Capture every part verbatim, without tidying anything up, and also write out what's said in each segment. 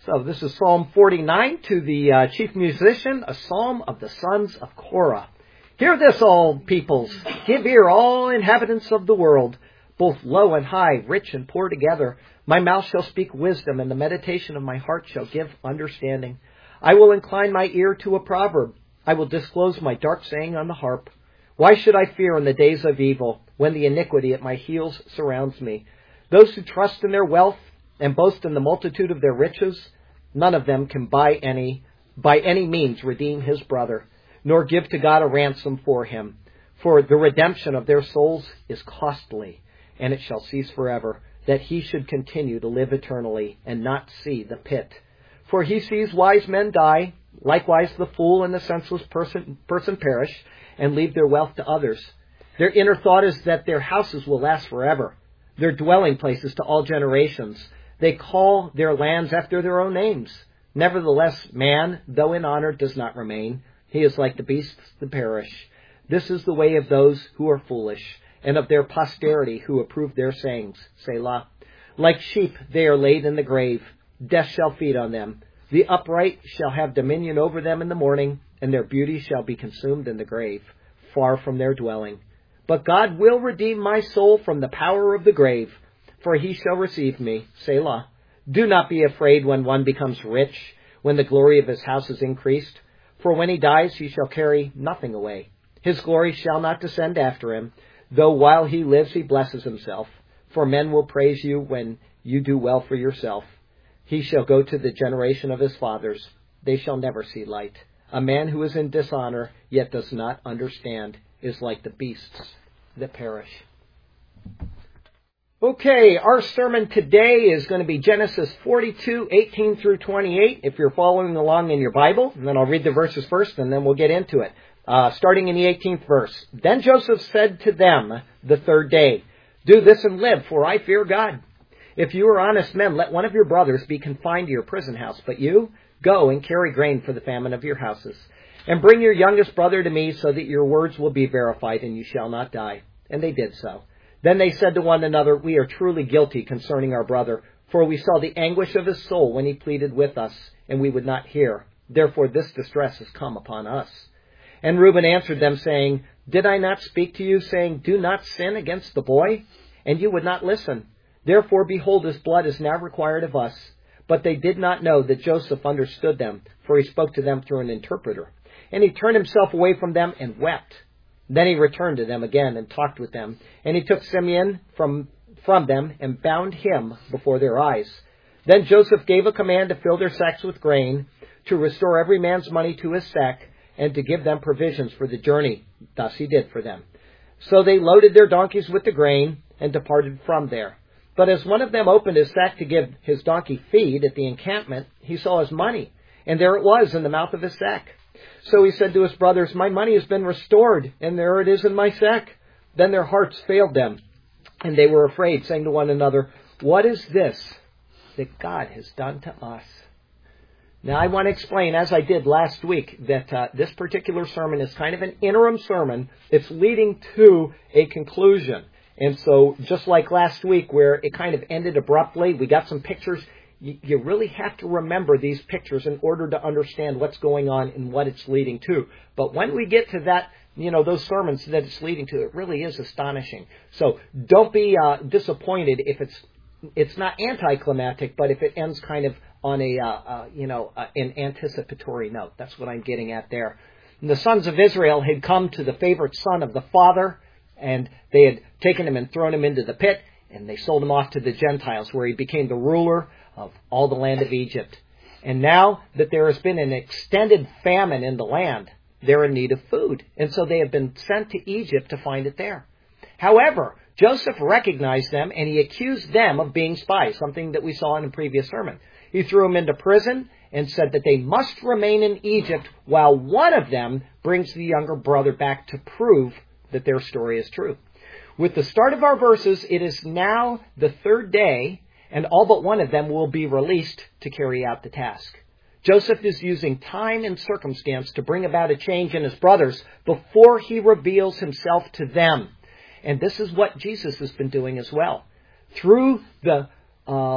So this is Psalm forty-nine to the uh, chief musician, a psalm of the sons of Korah. Hear this, all peoples. Give ear, all inhabitants of the world, both low and high, rich and poor together. My mouth shall speak wisdom, and the meditation of my heart shall give understanding. I will incline my ear to a proverb. I will disclose my dark saying on the harp. Why should I fear in the days of evil, when the iniquity at my heels surrounds me? Those who trust in their wealth and boast in the multitude of their riches, none of them can by any, by any means redeem his brother, nor give to God a ransom for him. For the redemption of their souls is costly, and it shall cease forever, that he should continue to live eternally and not see the pit. For he sees wise men die, likewise the fool and the senseless person, person perish, and leave their wealth to others. Their inner thought is that their houses will last forever, their dwelling places to all generations. They call their lands after their own names. Nevertheless, man, though in honor, does not remain. He is like the beasts that perish. This is the way of those who are foolish, and of their posterity who approve their sayings. Selah. Like sheep they are laid in the grave. Death shall feed on them. The upright shall have dominion over them in the morning, and their beauty shall be consumed in the grave, far from their dwelling. But God will redeem my soul from the power of the grave, for he shall receive me. Selah. Do not be afraid when one becomes rich, when the glory of his house is increased. For when he dies, he shall carry nothing away. His glory shall not descend after him, though while he lives he blesses himself. For men will praise you when you do well for yourself. He shall go to the generation of his fathers. They shall never see light. A man who is in dishonor, yet does not understand, is like the beasts that perish. Okay, our sermon today is going to be Genesis forty-two, eighteen through twenty-eight, if you're following along in your Bible. And then I'll read the verses first, and then we'll get into it. Uh, starting in the eighteenth verse. Then Joseph said to them the third day, Do this and live, for I fear God. If you are honest men, let one of your brothers be confined to your prison house. But you, go and carry grain for the famine of your houses. And bring your youngest brother to me, so that your words will be verified, and you shall not die. And they did so. Then they said to one another, We are truly guilty concerning our brother, for we saw the anguish of his soul when he pleaded with us, and we would not hear. Therefore this distress has come upon us. And Reuben answered them, saying, Did I not speak to you, saying, Do not sin against the boy? And you would not listen. Therefore, behold, his blood is now required of us. But they did not know that Joseph understood them, for he spoke to them through an interpreter. And he turned himself away from them and wept. Then he returned to them again and talked with them. And he took Simeon from, from them and bound him before their eyes. Then Joseph gave a command to fill their sacks with grain, to restore every man's money to his sack, and to give them provisions for the journey. Thus he did for them. So they loaded their donkeys with the grain and departed from there. But as one of them opened his sack to give his donkey feed at the encampment, he saw his money, and there it was in the mouth of his sack. So he said to his brothers, My money has been restored, and there it is in my sack. Then their hearts failed them, and they were afraid, saying to one another, What is this that God has done to us? Now I want to explain, as I did last week, that uh, this particular sermon is kind of an interim sermon. It's leading to a conclusion. And so just like last week where it kind of ended abruptly, we got some pictures. You, you really have to remember these pictures in order to understand what's going on and what it's leading to. But when we get to that, you know, those sermons that it's leading to, it really is astonishing. So don't be uh, disappointed if it's it's not anticlimactic, but if it ends kind of on a, uh, uh, you know, uh, an anticipatory note. That's what I'm getting at there. And the sons of Israel had come to the favorite son of the father, and they had taken him and thrown him into the pit, and they sold him off to the Gentiles, where he became the ruler of all the land of Egypt. And now that there has been an extended famine in the land, they're in need of food. And so they have been sent to Egypt to find it there. However, Joseph recognized them, and he accused them of being spies, something that we saw in a previous sermon. He threw them into prison and said that they must remain in Egypt while one of them brings the younger brother back to prove that their story is true. With the start of our verses, it is now the third day, and all but one of them will be released to carry out the task. Joseph is using time and circumstance to bring about a change in his brothers before he reveals himself to them. And this is what Jesus has been doing as well. Through the uh,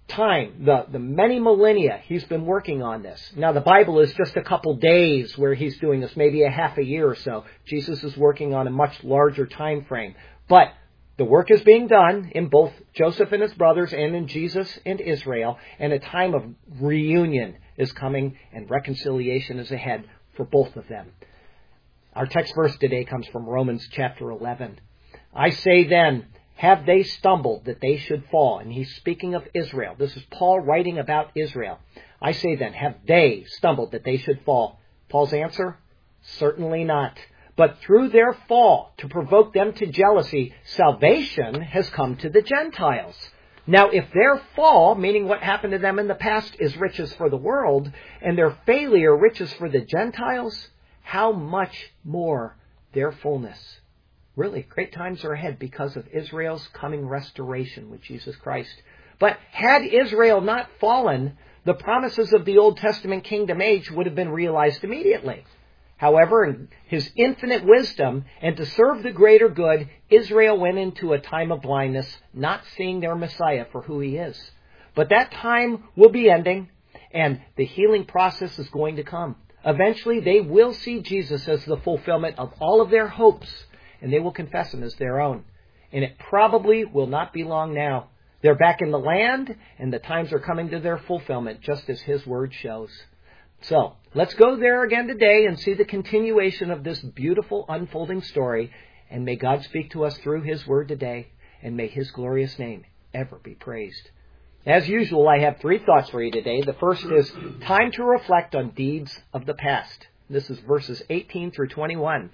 time, the, the many millennia, he's been working on this. Now, the Bible is just a couple days where he's doing this, maybe a half a year or so. Jesus is working on a much larger time frame. But the work is being done in both Joseph and his brothers and in Jesus and Israel, and a time of reunion is coming and reconciliation is ahead for both of them. Our text verse today comes from Romans chapter eleven. I say then, have they stumbled that they should fall? And he's speaking of Israel. This is Paul writing about Israel. I say then, have they stumbled that they should fall? Paul's answer, certainly not. But through their fall, to provoke them to jealousy, salvation has come to the Gentiles. Now, if their fall, meaning what happened to them in the past, is riches for the world, and their failure riches for the Gentiles, how much more their fullness? Really, great times are ahead because of Israel's coming restoration with Jesus Christ. But had Israel not fallen, the promises of the Old Testament kingdom age would have been realized immediately. However, in his infinite wisdom and to serve the greater good, Israel went into a time of blindness, not seeing their Messiah for who he is. But that time will be ending, and the healing process is going to come. Eventually, they will see Jesus as the fulfillment of all of their hopes, and they will confess him as their own. And it probably will not be long now. They're back in the land, and the times are coming to their fulfillment, just as his word shows. So, let's go there again today and see the continuation of this beautiful unfolding story, and may God speak to us through his word today, and may his glorious name ever be praised. As usual, I have three thoughts for you today. The first is time to reflect on deeds of the past. This is verses eighteen through twenty-one.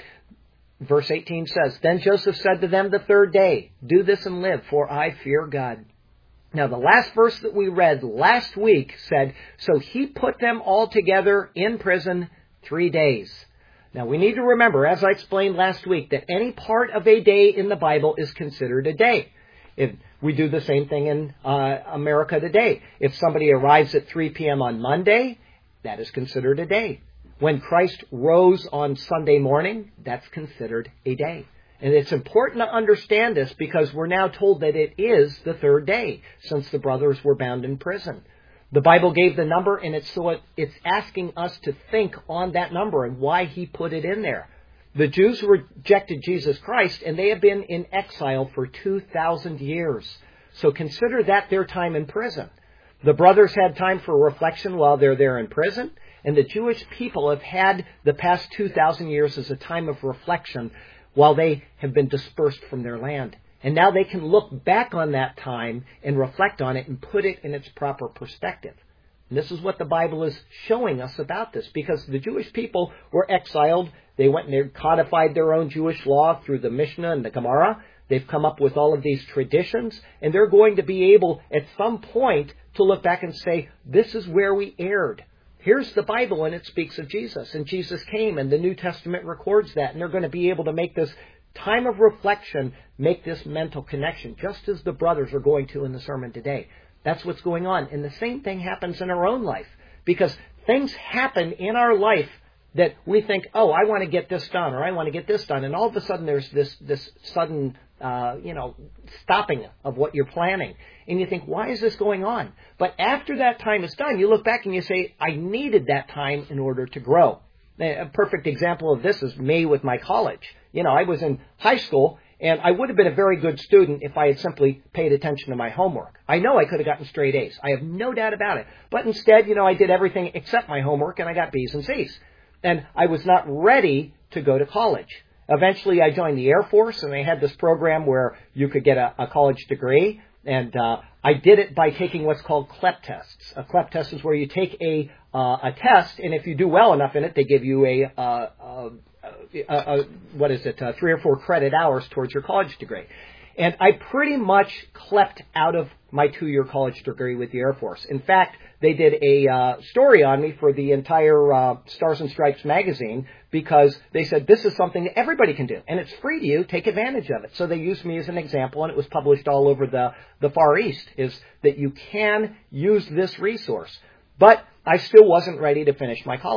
Verse eighteen says, Then Joseph said to them the third day, Do this and live, for I fear God. Now, the last verse that we read last week said, So he put them all together in prison three days. Now, we need to remember, as I explained last week, that any part of a day in the Bible is considered a day. If we do the same thing in uh, America today. If somebody arrives at three p.m. on Monday, that is considered a day. When Christ rose on Sunday morning, that's considered a day. And it's important to understand this because we're now told that it is the third day since the brothers were bound in prison. The Bible gave the number, and it's so it, it's asking us to think on that number and why he put it in there. The Jews rejected Jesus Christ, and they have been in exile for two thousand years. So consider that their time in prison. The brothers had time for reflection while they're there in prison, and the Jewish people have had the past two thousand years as a time of reflection while they have been dispersed from their land. And now they can look back on that time and reflect on it and put it in its proper perspective. And this is what the Bible is showing us about this, because the Jewish people were exiled. They went and they codified their own Jewish law through the Mishnah and the Gemara. They've come up with all of these traditions, and they're going to be able at some point to look back and say, this is where we erred. Here's the Bible, and it speaks of Jesus. And Jesus came, and the New Testament records that. And they're going to be able to make this time of reflection, make this mental connection, just as the brothers are going to in the sermon today. That's what's going on. And the same thing happens in our own life. Because things happen in our life that we think, oh, I want to get this done, or I want to get this done. And all of a sudden there's this this sudden, uh, you know, stopping of what you're planning. And you think, why is this going on? But after that time is done, you look back and you say, I needed that time in order to grow. A perfect example of this is me with my college. You know, I was in high school, and I would have been a very good student if I had simply paid attention to my homework. I know I could have gotten straight A's. I have no doubt about it. But instead, you know, I did everything except my homework, and I got B's and C's. And I was not ready to go to college. Eventually, I joined the Air Force, and they had this program where you could get a, a college degree. And uh, I did it by taking what's called C L E P tests. A C L E P test is where you take a uh, a test, and if you do well enough in it, they give you a, uh, uh, a, a what is it, uh, three or four credit hours towards your college degree. And I pretty much clept out of my two-year college degree with the Air Force. In fact, they did a uh, story on me for the entire uh, Stars and Stripes magazine because they said, this is something that everybody can do, and it's free to you. Take advantage of it. So they used me as an example, and it was published all over the, the Far East, is that you can use this resource. But I still wasn't ready to finish my college.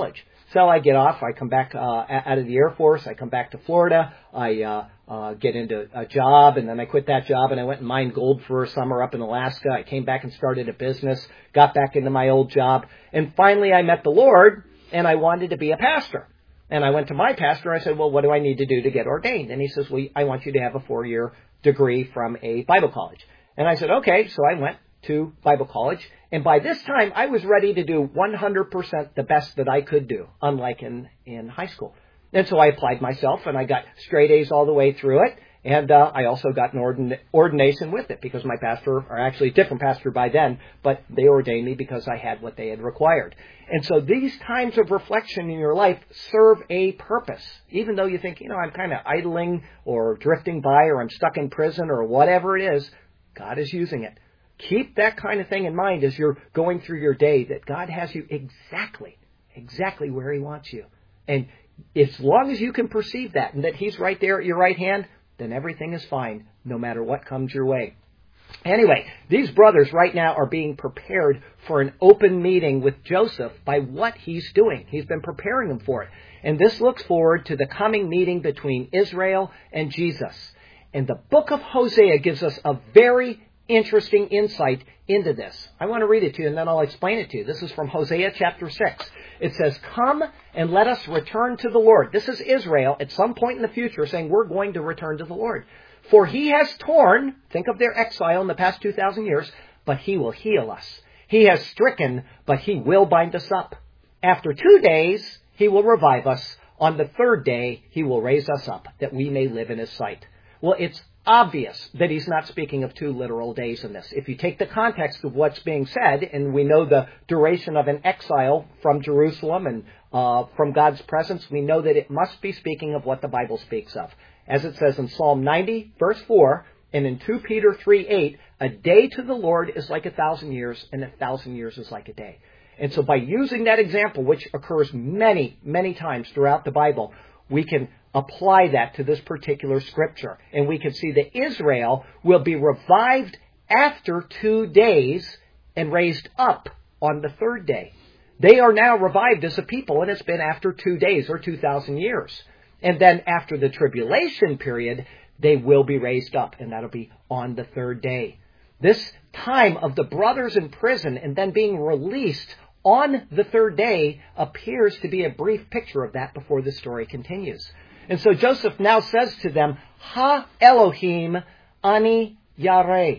So I get off. I come back uh, out of the Air Force. I come back to Florida. I uh, uh, get into a job, and then I quit that job, and I went and mined gold for a summer up in Alaska. I came back and started a business, got back into my old job, and finally I met the Lord, and I wanted to be a pastor. And I went to my pastor, and I said, well, what do I need to do to get ordained? And he says, well, I want you to have a four-year degree from a Bible college. And I said, okay. So I went to Bible college. And by this time, I was ready to do one hundred percent the best that I could do, unlike in, in high school. And so I applied myself, and I got straight A's all the way through it. And uh, I also got an ordin- ordination with it because my pastor, or actually a different pastor by then, but they ordained me because I had what they had required. And so these times of reflection in your life serve a purpose. Even though you think, you know, I'm kind of idling or drifting by or I'm stuck in prison or whatever it is, God is using it. Keep that kind of thing in mind as you're going through your day, that God has you exactly, exactly where He wants you. And as long as you can perceive that and that He's right there at your right hand, then everything is fine, no matter what comes your way. Anyway, these brothers right now are being prepared for an open meeting with Joseph by what he's doing. He's been preparing them for it. And this looks forward to the coming meeting between Israel and Jesus. And the book of Hosea gives us a very interesting insight into this. I want to read it to you and then I'll explain it to you. This is from Hosea chapter six. It says, come and let us return to the Lord. This is Israel at some point in the future saying we're going to return to the Lord. For He has torn, think of their exile in the past two thousand years, but He will heal us. He has stricken, but He will bind us up. After two days, He will revive us. On the third day, He will raise us up, that we may live in His sight. Well, it's obvious that he's not speaking of two literal days in this. If you take the context of what's being said, and we know the duration of an exile from Jerusalem and uh, from God's presence, we know that it must be speaking of what the Bible speaks of. As it says in Psalm ninety, verse four, and in Second Peter three eight, a day to the Lord is like a thousand years, and a thousand years is like a day. And so by using that example, which occurs many, many times throughout the Bible, we can apply that to this particular scripture. And we can see that Israel will be revived after two days and raised up on the third day. They are now revived as a people, and it's been after two days or two thousand years. And then after the tribulation period, they will be raised up, and that'll be on the third day. This time of the brothers in prison and then being released on the third day appears to be a brief picture of that before the story continues. And so Joseph now says to them, Ha Elohim ani yareh.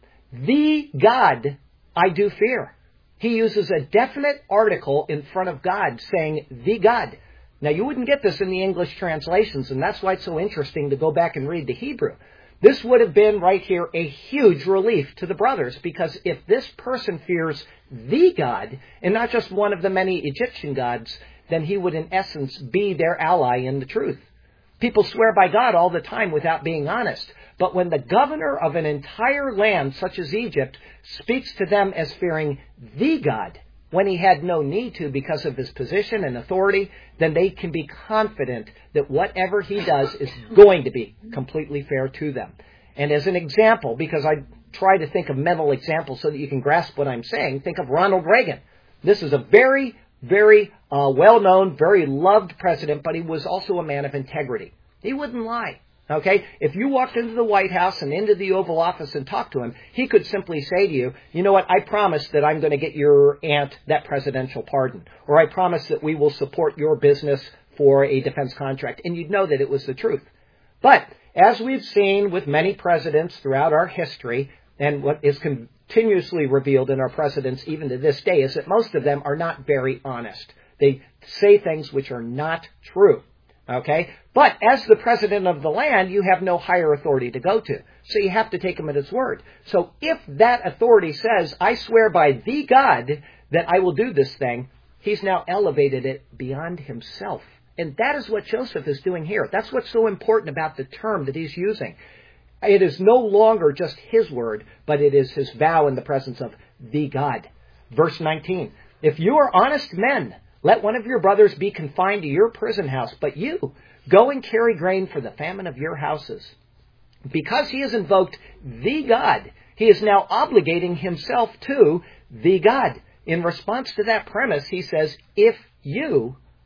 The God I do fear. He uses a definite article in front of God saying, the God. Now you wouldn't get this in the English translations, and that's why it's so interesting to go back and read the Hebrew. This would have been right here a huge relief to the brothers, because if this person fears the God and not just one of the many Egyptian gods, then he would in essence be their ally in the truth. People swear by God all the time without being honest. But when the governor of an entire land such as Egypt speaks to them as fearing the God, when he had no need to because of his position and authority, then they can be confident that whatever he does is going to be completely fair to them. And as an example, because I try to think of mental examples so that you can grasp what I'm saying, think of Ronald Reagan. This is a very, very uh, well-known, very loved president, but he was also a man of integrity. He wouldn't lie. Okay? If you walked into the White House and into the Oval Office and talked to him, he could simply say to you, you know what, I promise that I'm going to get your aunt that presidential pardon. Or I promise that we will support your business for a defense contract. And you'd know that it was the truth. But as we've seen with many presidents throughout our history, and what is continuously revealed in our presidents even to this day, is that most of them are not very honest. They say things which are not true. Okay? But as the president of the land, you have no higher authority to go to. So you have to take him at his word. So if that authority says, I swear by the God that I will do this thing, he's now elevated it beyond himself. And that is what Joseph is doing here. That's what's so important about the term that he's using. It is no longer just his word, but it is his vow in the presence of the God. Verse nineteen, if you are honest men, let one of your brothers be confined to your prison house, but you go and carry grain for the famine of your houses. Because he has invoked the God, he is now obligating himself to the God. In response to that premise, he says, if you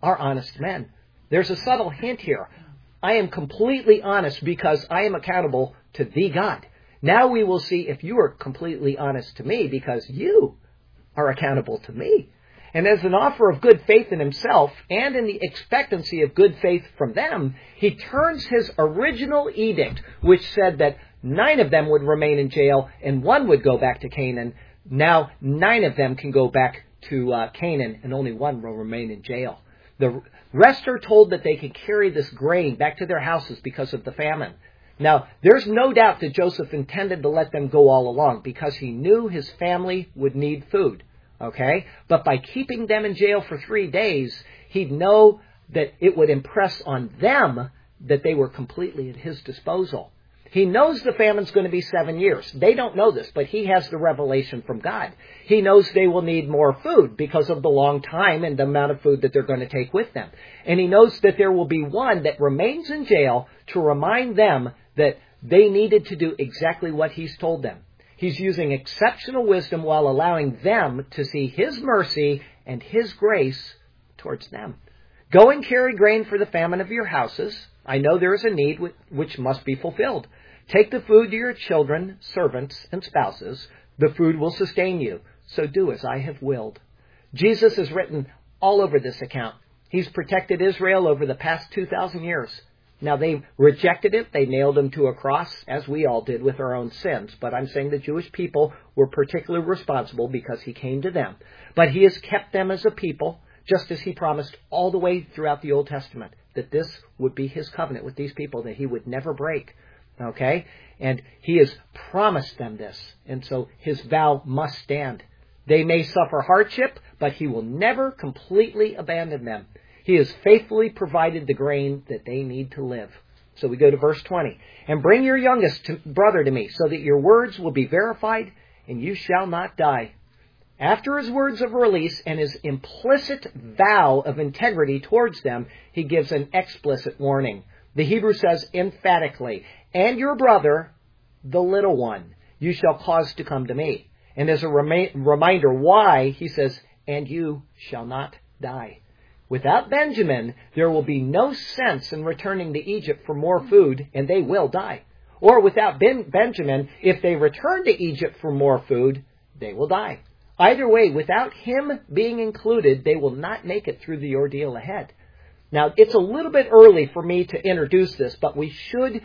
are honest men. There's a subtle hint here. I am completely honest because I am accountable to thee, God. Now we will see if you are completely honest to me because you are accountable to me. And as an offer of good faith in himself and in the expectancy of good faith from them, he turns his original edict, which said that nine of them would remain in jail and one would go back to Canaan. Now nine of them can go back to uh, Canaan and only one will remain in jail. The rest are told that they can carry this grain back to their houses because of the famine. Now, there's no doubt that Joseph intended to let them go all along because he knew his family would need food. Okay? But by keeping them in jail for three days, he'd know that it would impress on them that they were completely at his disposal. He knows the famine's going to be seven years. They don't know this, but he has the revelation from God. He knows they will need more food because of the long time and the amount of food that they're going to take with them. And he knows that there will be one that remains in jail to remind them that they needed to do exactly what he's told them. He's using exceptional wisdom while allowing them to see his mercy and his grace towards them. Go and carry grain for the famine of your houses. I know there is a need which must be fulfilled. Take the food to your children, servants, and spouses. The food will sustain you. So do as I have willed. Jesus is written all over this account. He's protected Israel over the past two thousand years. Now, they rejected it. They nailed him to a cross, as we all did with our own sins. But I'm saying the Jewish people were particularly responsible because he came to them. But he has kept them as a people, just as he promised all the way throughout the Old Testament, that this would be his covenant with these people, that he would never break. Okay? And he has promised them this. And so his vow must stand. They may suffer hardship, but he will never completely abandon them. He has faithfully provided the grain that they need to live. So we go to verse twenty. And bring your youngest to, brother to me, so that your words will be verified, and you shall not die. After his words of release and his implicit vow of integrity towards them, he gives an explicit warning. The Hebrew says emphatically, and your brother, the little one, you shall cause to come to me. And as a remi- reminder why, he says, and you shall not die. Without Benjamin, there will be no sense in returning to Egypt for more food, and they will die. Or without ben- Benjamin, if they return to Egypt for more food, they will die. Either way, without him being included, they will not make it through the ordeal ahead. Now, it's a little bit early for me to introduce this, but we should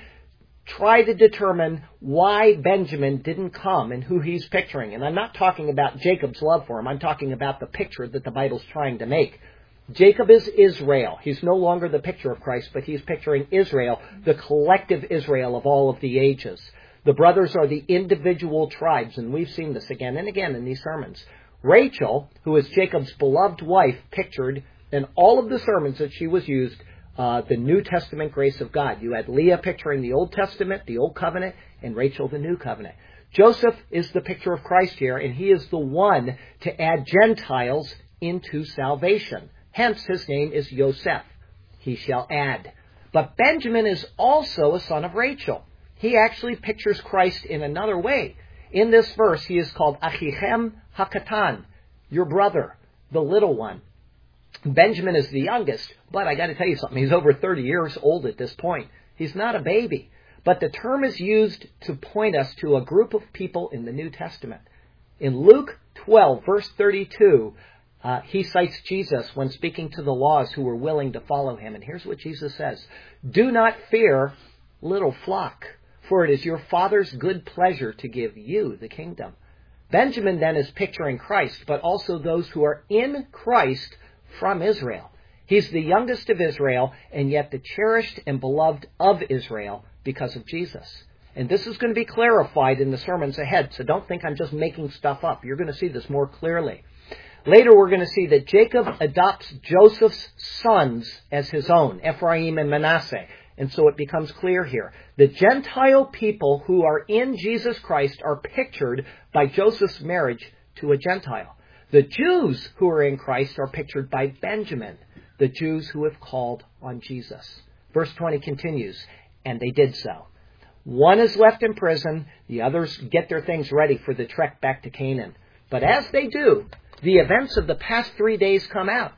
try to determine why Benjamin didn't come and who he's picturing. And I'm not talking about Jacob's love for him. I'm talking about the picture that the Bible's trying to make. Jacob is Israel. He's no longer the picture of Christ, but he's picturing Israel, the collective Israel of all of the ages. The brothers are the individual tribes, and we've seen this again and again in these sermons. Rachel, who is Jacob's beloved wife, pictured in all of the sermons that she was used, uh, the New Testament grace of God. You had Leah picturing the Old Testament, the Old Covenant, and Rachel the New Covenant. Joseph is the picture of Christ here, and he is the one to add Gentiles into salvation. Hence, his name is Yosef. He shall add. But Benjamin is also a son of Rachel. He actually pictures Christ in another way. In this verse, he is called Achichem Hakatan, your brother, the little one. Benjamin is the youngest, but I got to tell you something. He's over thirty years old at this point. He's not a baby. But the term is used to point us to a group of people in the New Testament. In Luke twelve, verse thirty-two, Uh, he cites Jesus when speaking to the laws who were willing to follow him. And here's what Jesus says. Do not fear, little flock, for it is your Father's good pleasure to give you the kingdom. Benjamin then is picturing Christ, but also those who are in Christ from Israel. He's the youngest of Israel, and yet the cherished and beloved of Israel because of Jesus. And this is going to be clarified in the sermons ahead, so don't think I'm just making stuff up. You're going to see this more clearly. Later, we're going to see that Jacob adopts Joseph's sons as his own, Ephraim and Manasseh. And so it becomes clear here. The Gentile people who are in Jesus Christ are pictured by Joseph's marriage to a Gentile. The Jews who are in Christ are pictured by Benjamin, the Jews who have called on Jesus. Verse twenty continues, and they did so. One is left in prison, the others get their things ready for the trek back to Canaan. But as they do, the events of the past three days come out.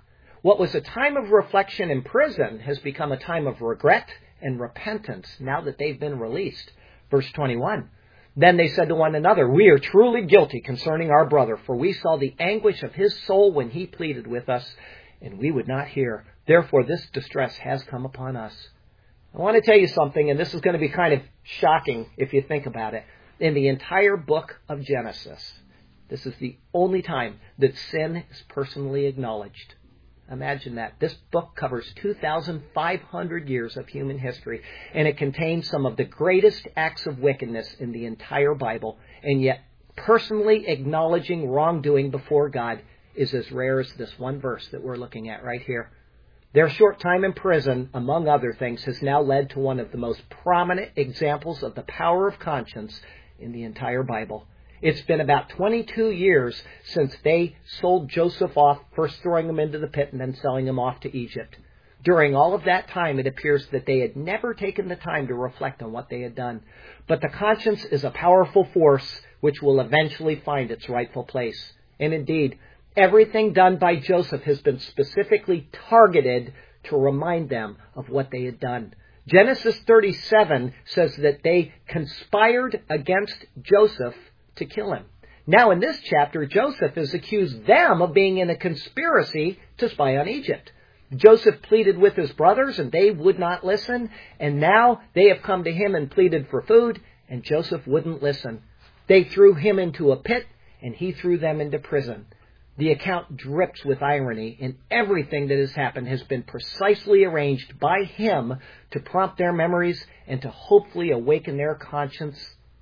What was a time of reflection in prison has become a time of regret and repentance now that they've been released. Verse twenty-one. Then they said to one another, we are truly guilty concerning our brother, for we saw the anguish of his soul when he pleaded with us, and we would not hear. Therefore this distress has come upon us. I want to tell you something, and this is going to be kind of shocking if you think about it. In the entire book of Genesis, this is the only time that sin is personally acknowledged. Imagine that. This book covers two thousand five hundred years of human history, and it contains some of the greatest acts of wickedness in the entire Bible, and yet personally acknowledging wrongdoing before God is as rare as this one verse that we're looking at right here. Their short time in prison, among other things, has now led to one of the most prominent examples of the power of conscience in the entire Bible. It's been about twenty-two years since they sold Joseph off, first throwing him into the pit and then selling him off to Egypt. During all of that time, it appears that they had never taken the time to reflect on what they had done. But the conscience is a powerful force which will eventually find its rightful place. And indeed, everything done by Joseph has been specifically targeted to remind them of what they had done. Genesis thirty-seven says that they conspired against Joseph to kill him. Now in this chapter, Joseph has accused them of being in a conspiracy to spy on Egypt. Joseph pleaded with his brothers and they would not listen, and now they have come to him and pleaded for food, and Joseph wouldn't listen. They threw him into a pit and he threw them into prison. The account drips with irony, and everything that has happened has been precisely arranged by him to prompt their memories and to hopefully awaken their conscience,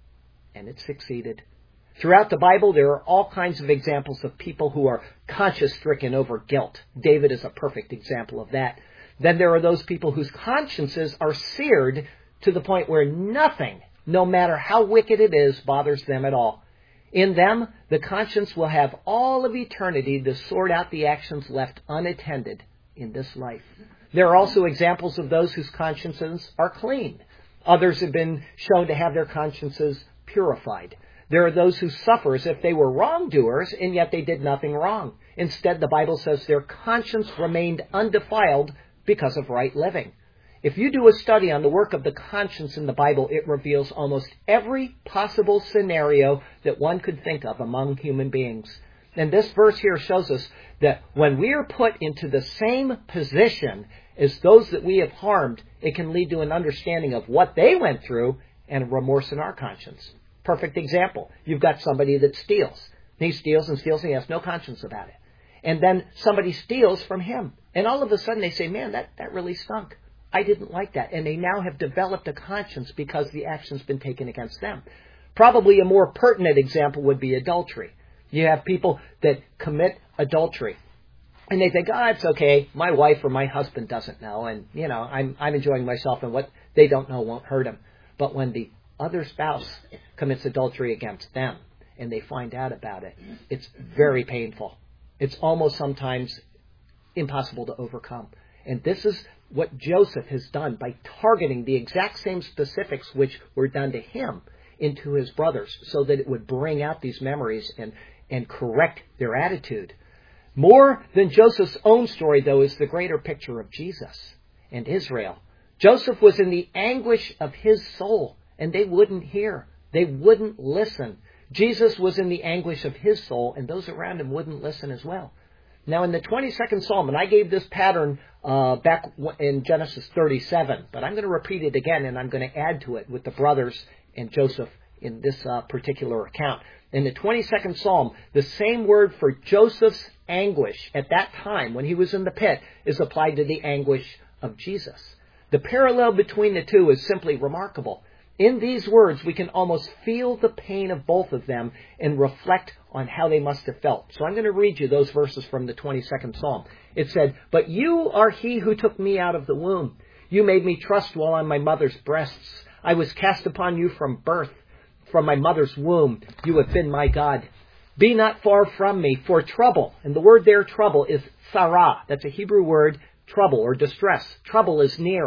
and it succeeded. Throughout the Bible, there are all kinds of examples of people who are conscience-stricken over guilt. David is a perfect example of that. Then there are those people whose consciences are seared to the point where nothing, no matter how wicked it is, bothers them at all. In them, the conscience will have all of eternity to sort out the actions left unattended in this life. There are also examples of those whose consciences are clean. Others have been shown to have their consciences purified. There are those who suffer as if they were wrongdoers, and yet they did nothing wrong. Instead, the Bible says their conscience remained undefiled because of right living. If you do a study on the work of the conscience in the Bible, it reveals almost every possible scenario that one could think of among human beings. And this verse here shows us that when we are put into the same position as those that we have harmed, it can lead to an understanding of what they went through and remorse in our conscience. Perfect example. You've got somebody that steals. He steals and steals and he has no conscience about it. And then somebody steals from him. And all of a sudden they say, man, that, that really stunk. I didn't like that. And they now have developed a conscience because the action's been taken against them. Probably a more pertinent example would be adultery. You have people that commit adultery. And they think, oh, it's okay. My wife or my husband doesn't know. And, you know, I'm, I'm enjoying myself and what they don't know won't hurt them. But when the other spouse commits adultery against them and they find out about it, it's very painful. It's almost sometimes impossible to overcome. And this is what Joseph has done by targeting the exact same specifics which were done to him into his brothers so that it would bring out these memories and, and correct their attitude. More than Joseph's own story, though, is the greater picture of Jesus and Israel. Joseph was in the anguish of his soul, and they wouldn't hear. They wouldn't listen. Jesus was in the anguish of his soul, and those around him wouldn't listen as well. Now, in the twenty-second Psalm, and I gave this pattern uh, back in Genesis thirty-seven, but I'm going to repeat it again, and I'm going to add to it with the brothers and Joseph in this uh, particular account. In the twenty-second Psalm, the same word for Joseph's anguish at that time when he was in the pit is applied to the anguish of Jesus. The parallel between the two is simply remarkable. In these words, we can almost feel the pain of both of them and reflect on how they must have felt. So I'm going to read you those verses from the twenty-second Psalm. It said, "But you are he who took me out of the womb. You made me trust while on my mother's breasts. I was cast upon you from birth. From my mother's womb, you have been my God. Be not far from me, for trouble," and the word there, trouble, is sarah. That's a Hebrew word, trouble or distress. Trouble is near.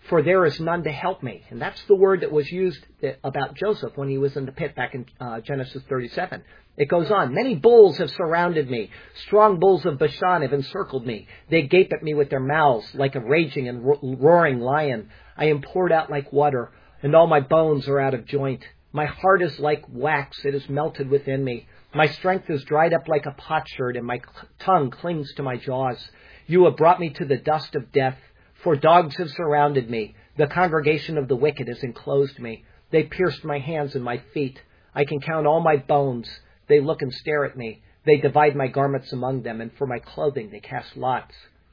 for there is none to help me. And that's the word that was used about Joseph when he was in the pit back in uh, Genesis thirty-seven. It goes on, many bulls have surrounded me. Strong bulls of Bashan have encircled me. They gape at me with their mouths like a raging and ro- roaring lion. I am poured out like water, and all my bones are out of joint. My heart is like wax. It is melted within me. My strength is dried up like a potsherd, and my tongue clings to my jaws. You have brought me to the dust of death, for dogs have surrounded me. The congregation of the wicked has enclosed me. They pierced my hands and my feet. I can count all my bones. They look and stare at me. They divide my garments among them, and for my clothing they cast lots.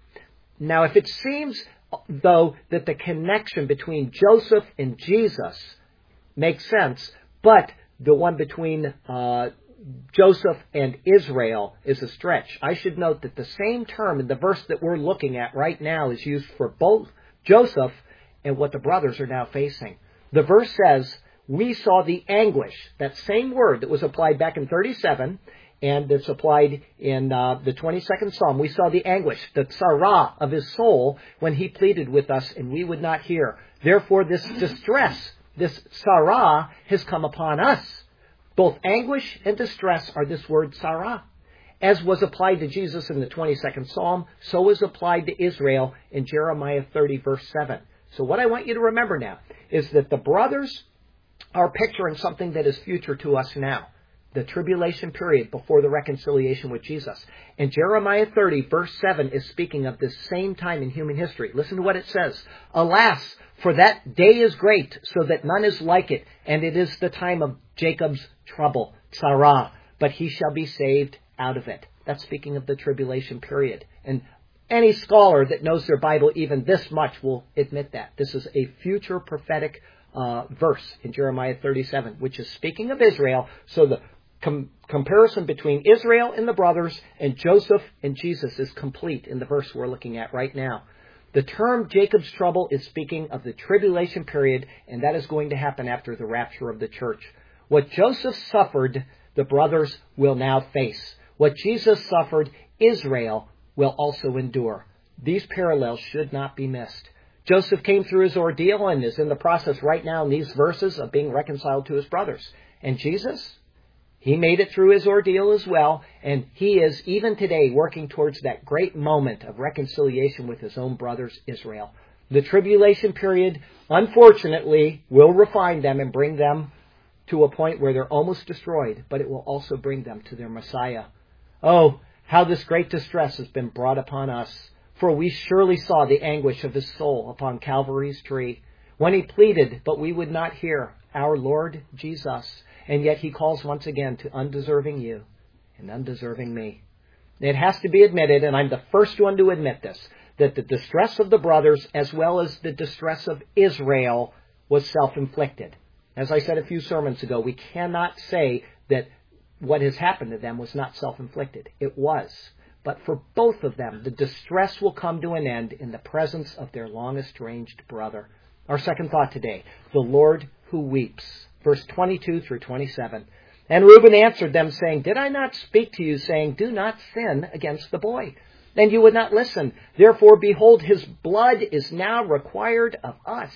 Now, if it seems, though, that the connection between Joseph and Jesus makes sense, but the one between uh, Joseph and Israel is a stretch, I should note that the same term in the verse that we're looking at right now is used for both Joseph and what the brothers are now facing. The verse says, we saw the anguish, that same word that was applied back in thirty-seven, and it's applied in uh, the twenty-second Psalm. We saw the anguish, the tzara of his soul when he pleaded with us and we would not hear. Therefore, this distress, this tzara has come upon us. Both anguish and distress are this word tzara. As was applied to Jesus in the twenty-second Psalm, so is applied to Israel in Jeremiah thirty, verse seven. So what I want you to remember now is that the brothers are picturing something that is future to us now, the tribulation period before the reconciliation with Jesus. And Jeremiah thirty, verse seven is speaking of this same time in human history. Listen to what it says. Alas, for that day is great, so that none is like it, and it is the time of Jacob's trouble, tzara, but he shall be saved out of it. That's speaking of the tribulation period. And any scholar that knows their Bible even this much will admit that. This is a future prophetic uh, verse in Jeremiah thirty-seven, which is speaking of Israel. So the com- comparison between Israel and the brothers and Joseph and Jesus is complete in the verse we're looking at right now. The term Jacob's trouble is speaking of the tribulation period, and that is going to happen after the rapture of the church. What Joseph suffered, the brothers will now face. What Jesus suffered, Israel will also endure. These parallels should not be missed. Joseph came through his ordeal and is in the process right now in these verses of being reconciled to his brothers. And Jesus, he made it through his ordeal as well, and he is even today working towards that great moment of reconciliation with his own brothers, Israel. The tribulation period, unfortunately, will refine them and bring them to a point where they're almost destroyed, but it will also bring them to their Messiah. Oh, how this great distress has been brought upon us, for we surely saw the anguish of his soul upon Calvary's tree, when he pleaded, but we would not hear, our Lord Jesus, and yet he calls once again to undeserving you and undeserving me. It has to be admitted, and I'm the first one to admit this, that the distress of the brothers as well as the distress of Israel was self-inflicted. As I said a few sermons ago, we cannot say that what has happened to them was not self-inflicted. It was. But for both of them, the distress will come to an end in the presence of their long-estranged brother. Our second thought today, the Lord who weeps. Verse twenty-two through twenty-seven. And Reuben answered them, saying, Did I not speak to you, saying, Do not sin against the boy? And you would not listen. Therefore, behold, his blood is now required of us.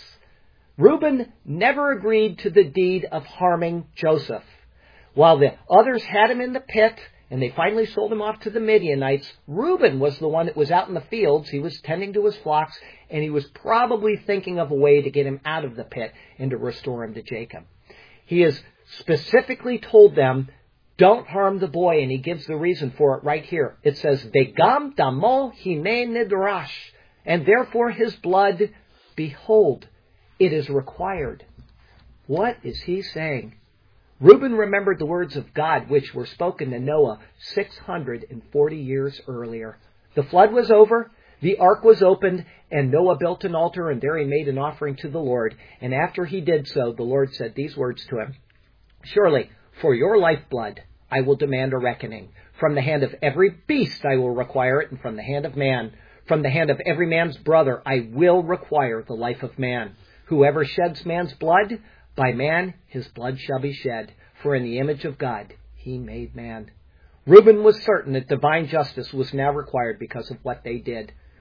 Reuben never agreed to the deed of harming Joseph. While the others had him in the pit, and they finally sold him off to the Midianites, Reuben was the one that was out in the fields. He was tending to his flocks, and he was probably thinking of a way to get him out of the pit and to restore him to Jacob. He has specifically told them, don't harm the boy, and he gives the reason for it right here. It says, Vegam damo hine nidrash, and therefore his blood, behold, it is required. What is he saying? Reuben remembered the words of God which were spoken to Noah six hundred forty years earlier. The flood was over, the ark was opened, and Noah built an altar, and there he made an offering to the Lord. And after he did so, the Lord said these words to him, Surely, for your lifeblood I will demand a reckoning. From the hand of every beast I will require it, and from the hand of man. From the hand of every man's brother I will require the life of man. Whoever sheds man's blood, by man his blood shall be shed, for in the image of God he made man. Reuben was certain that divine justice was now required because of what they did.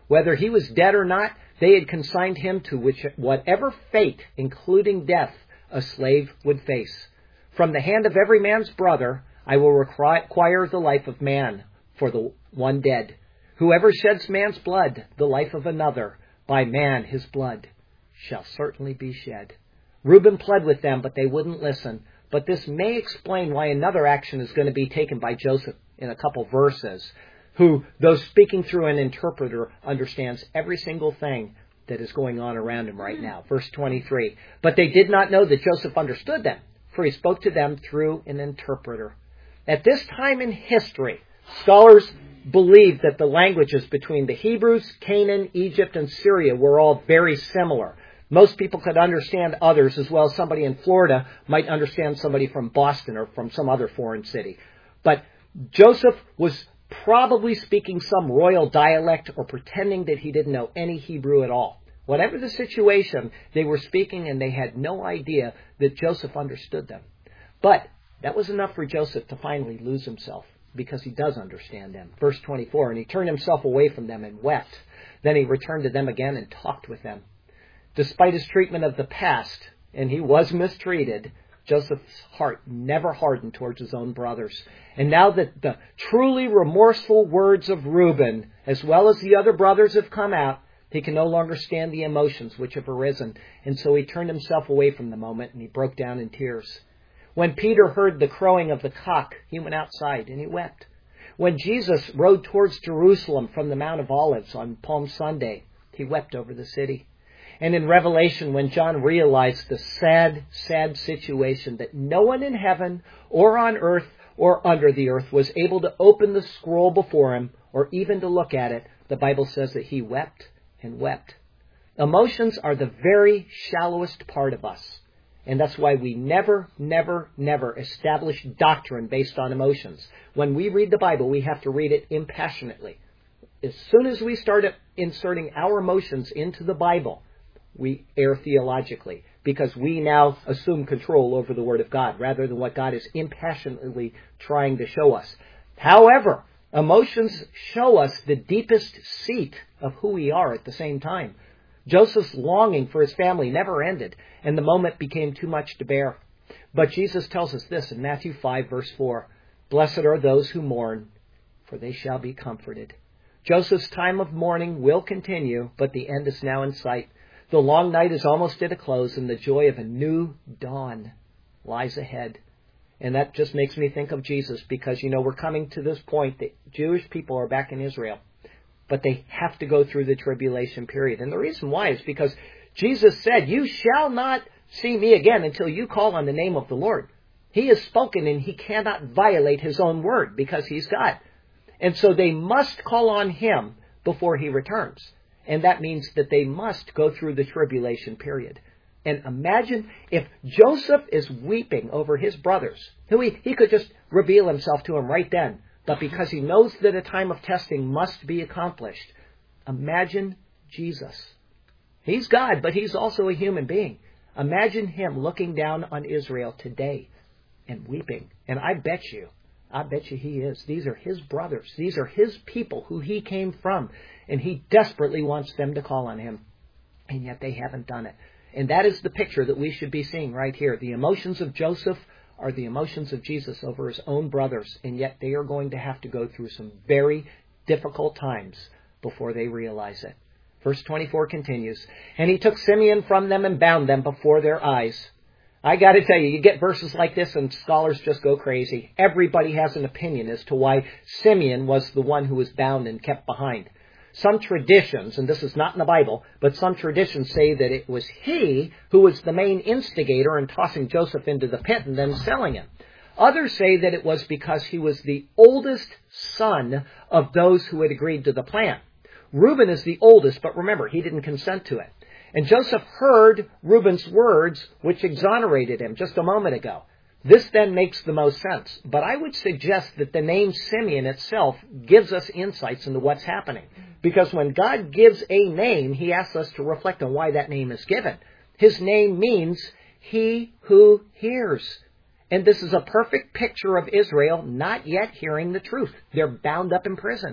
Whether he was dead or not, they had consigned him to which, whatever fate, including death, a slave would face. From the hand of every man's brother, I will require the life of man for the one dead. Whoever sheds man's blood, the life of another, by man his blood shall certainly be shed. Reuben pled with them, but they wouldn't listen. But this may explain why another action is going to be taken by Joseph in a couple verses, who, though speaking through an interpreter, understands every single thing that is going on around him right now. Verse twenty-three, but they did not know that Joseph understood them, for he spoke to them through an interpreter. At this time in history, scholars believe that the languages between the Hebrews, Canaan, Egypt, and Syria were all very similar. Most people could understand others as well as somebody in Florida might understand somebody from Boston or from some other foreign city. But Joseph was probably speaking some royal dialect or pretending that he didn't know any Hebrew at all. Whatever the situation, they were speaking and they had no idea that Joseph understood them. But that was enough for Joseph to finally lose himself, because he does understand them. Verse twenty-four, and he turned himself away from them and wept. Then he returned to them again and talked with them. Despite his treatment of the past, and he was mistreated, Joseph's heart never hardened towards his own brothers. And now that the truly remorseful words of Reuben, as well as the other brothers, have come out, he can no longer stand the emotions which have arisen. And so he turned himself away from the moment and he broke down in tears. When Peter heard the crowing of the cock, he went outside and he wept. When Jesus rode towards Jerusalem from the Mount of Olives on Palm Sunday, he wept over the city. And in Revelation, when John realized the sad, sad situation that no one in heaven or on earth or under the earth was able to open the scroll before him or even to look at it, the Bible says that he wept and wept. Emotions are the very shallowest part of us. And that's why we never, never, never establish doctrine based on emotions. When we read the Bible, we have to read it impassionately. As soon as we start inserting our emotions into the Bible, we err theologically, because we now assume control over the Word of God rather than what God is impassionately trying to show us. However, emotions show us the deepest seat of who we are at the same time. Joseph's longing for his family never ended, and the moment became too much to bear. But Jesus tells us this in Matthew five, verse four, blessed are those who mourn, for they shall be comforted. Joseph's time of mourning will continue, but the end is now in sight. The long night is almost at a close, and the joy of a new dawn lies ahead. And that just makes me think of Jesus, because, you know, we're coming to this point that Jewish people are back in Israel, but they have to go through the tribulation period. And the reason why is because Jesus said, you shall not see me again until you call on the name of the Lord. He has spoken, and he cannot violate his own word because he's God. And so they must call on him before he returns. And that means that they must go through the tribulation period. And imagine if Joseph is weeping over his brothers, who he, he could just reveal himself to them right then. But because he knows that a time of testing must be accomplished, imagine Jesus. He's God, but he's also a human being. Imagine him looking down on Israel today and weeping. And I bet you, I bet you he is. These are his brothers. These are his people who he came from. And he desperately wants them to call on him. And yet they haven't done it. And that is the picture that we should be seeing right here. The emotions of Joseph are the emotions of Jesus over his own brothers. And yet they are going to have to go through some very difficult times before they realize it. Verse twenty-four continues, and he took Simeon from them and bound them before their eyes. I got to tell you, you get verses like this and scholars just go crazy. Everybody has an opinion as to why Simeon was the one who was bound and kept behind. Some traditions, and this is not in the Bible, but some traditions say that it was he who was the main instigator in tossing Joseph into the pit and then selling him. Others say that it was because he was the oldest son of those who had agreed to the plan. Reuben is the oldest, but remember, he didn't consent to it. And Joseph heard Reuben's words, which exonerated him just a moment ago. This then makes the most sense. But I would suggest that the name Simeon itself gives us insights into what's happening. Because when God gives a name, he asks us to reflect on why that name is given. His name means he who hears. And this is a perfect picture of Israel not yet hearing the truth. They're bound up in prison.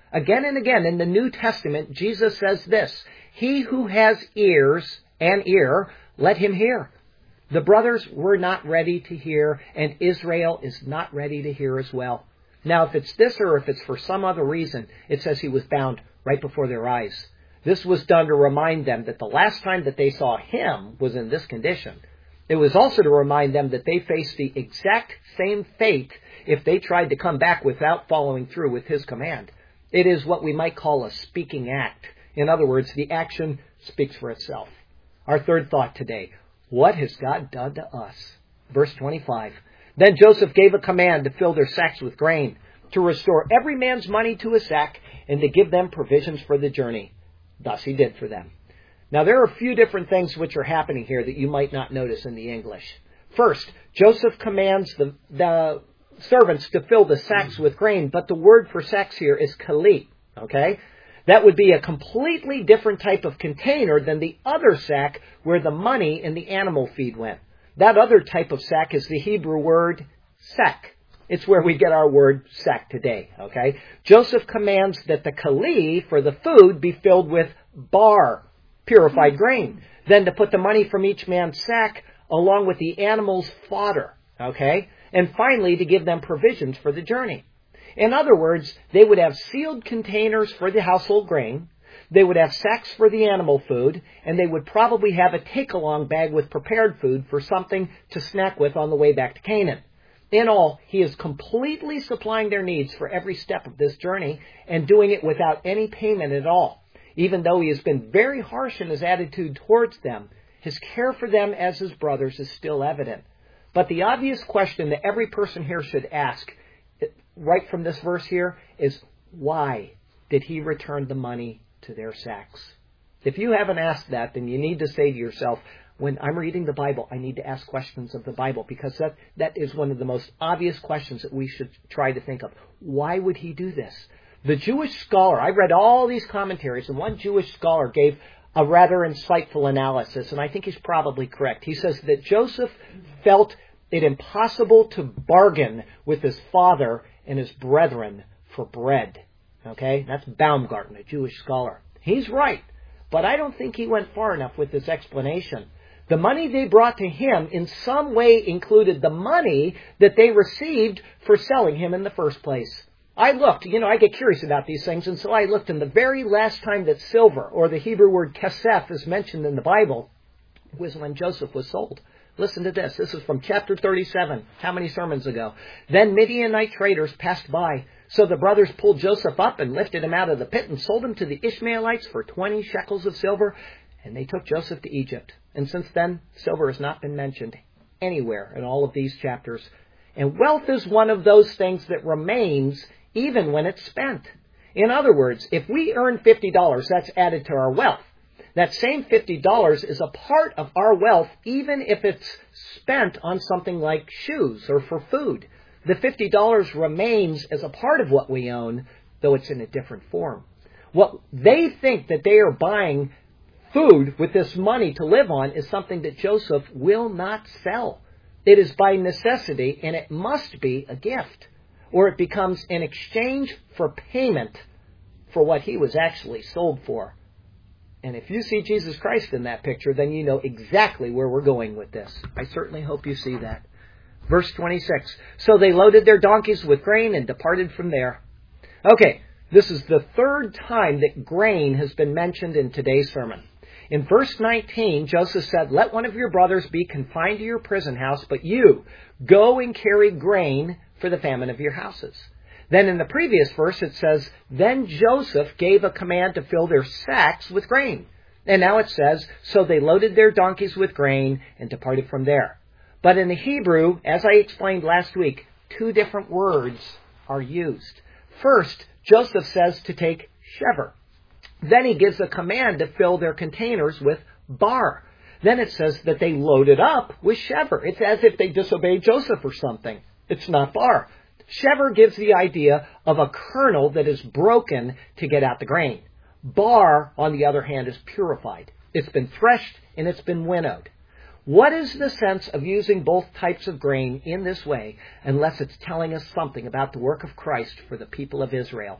Again and again in the New Testament, Jesus says this, "He who has ears and ear, let him hear." The brothers were not ready to hear, and Israel is not ready to hear as well. Now, if it's this or if it's for some other reason, it says he was bound right before their eyes. This was done to remind them that the last time that they saw him was in this condition. It was also to remind them that they faced the exact same fate if they tried to come back without following through with his command. It is what we might call a speaking act. In other words, the action speaks for itself. Our third thought today, what has God done to us? Verse twenty-five. Then Joseph gave a command to fill their sacks with grain, to restore every man's money to his sack, and to give them provisions for the journey. Thus he did for them. Now there are a few different things which are happening here that you might not notice in the English. First, Joseph commands the, the servants to fill the sacks with grain, but the word for sacks here is kali, okay? That would be a completely different type of container than the other sack where the money and the animal feed went. That other type of sack is the Hebrew word sack. It's where we get our word sack today, okay? Joseph commands that the kali for the food be filled with bar, purified grain. Then to put the money from each man's sack along with the animal's fodder, okay? And finally to give them provisions for the journey. In other words, they would have sealed containers for the household grain, they would have sacks for the animal food, and they would probably have a take-along bag with prepared food for something to snack with on the way back to Canaan. In all, he is completely supplying their needs for every step of this journey and doing it without any payment at all. Even though he has been very harsh in his attitude towards them, his care for them as his brothers is still evident. But the obvious question that every person here should ask, right from this verse here, is why did he return the money to their sacks? If you haven't asked that, then you need to say to yourself, when I'm reading the Bible, I need to ask questions of the Bible, because that, that is one of the most obvious questions that we should try to think of. Why would he do this? The Jewish scholar, I read all these commentaries, and one Jewish scholar gave a rather insightful analysis, and I think he's probably correct. He says that Joseph felt it impossible to bargain with his father and his brethren for bread. Okay? That's Baumgarten, a Jewish scholar. He's right, but I don't think he went far enough with this explanation. The money they brought to him in some way included the money that they received for selling him in the first place. I looked, you know, I get curious about these things, and so I looked, and the very last time that silver, or the Hebrew word kesef, is mentioned in the Bible was when Joseph was sold. Listen to this. This is from chapter thirty-seven. How many sermons ago? Then Midianite traders passed by. So the brothers pulled Joseph up and lifted him out of the pit and sold him to the Ishmaelites for twenty shekels of silver. And they took Joseph to Egypt. And since then, silver has not been mentioned anywhere in all of these chapters. And wealth is one of those things that remains even when it's spent. In other words, if we earn fifty dollars, that's added to our wealth. That same fifty dollars is a part of our wealth, even if it's spent on something like shoes or for food. The fifty dollars remains as a part of what we own, though it's in a different form. What they think that they are buying food with this money to live on is something that Joseph will not sell. It is by necessity, and it must be a gift, or it becomes an exchange for payment for what he was actually sold for. And if you see Jesus Christ in that picture, then you know exactly where we're going with this. I certainly hope you see that. Verse twenty-six, so they loaded their donkeys with grain and departed from there. Okay, this is the third time that grain has been mentioned in today's sermon. In verse nineteen, Joseph said, let one of your brothers be confined to your prison house, but you go and carry grain for the famine of your houses. Then in the previous verse it says, then Joseph gave a command to fill their sacks with grain. And now it says, so they loaded their donkeys with grain and departed from there. But in the Hebrew, as I explained last week, two different words are used. First, Joseph says to take shever. Then he gives a command to fill their containers with bar. Then it says that they loaded up with shever. It's as if they disobeyed Joseph or something. It's not bar. Shever gives the idea of a kernel that is broken to get out the grain. Bar, on the other hand, is purified. It's been threshed and it's been winnowed. What is the sense of using both types of grain in this way unless it's telling us something about the work of Christ for the people of Israel?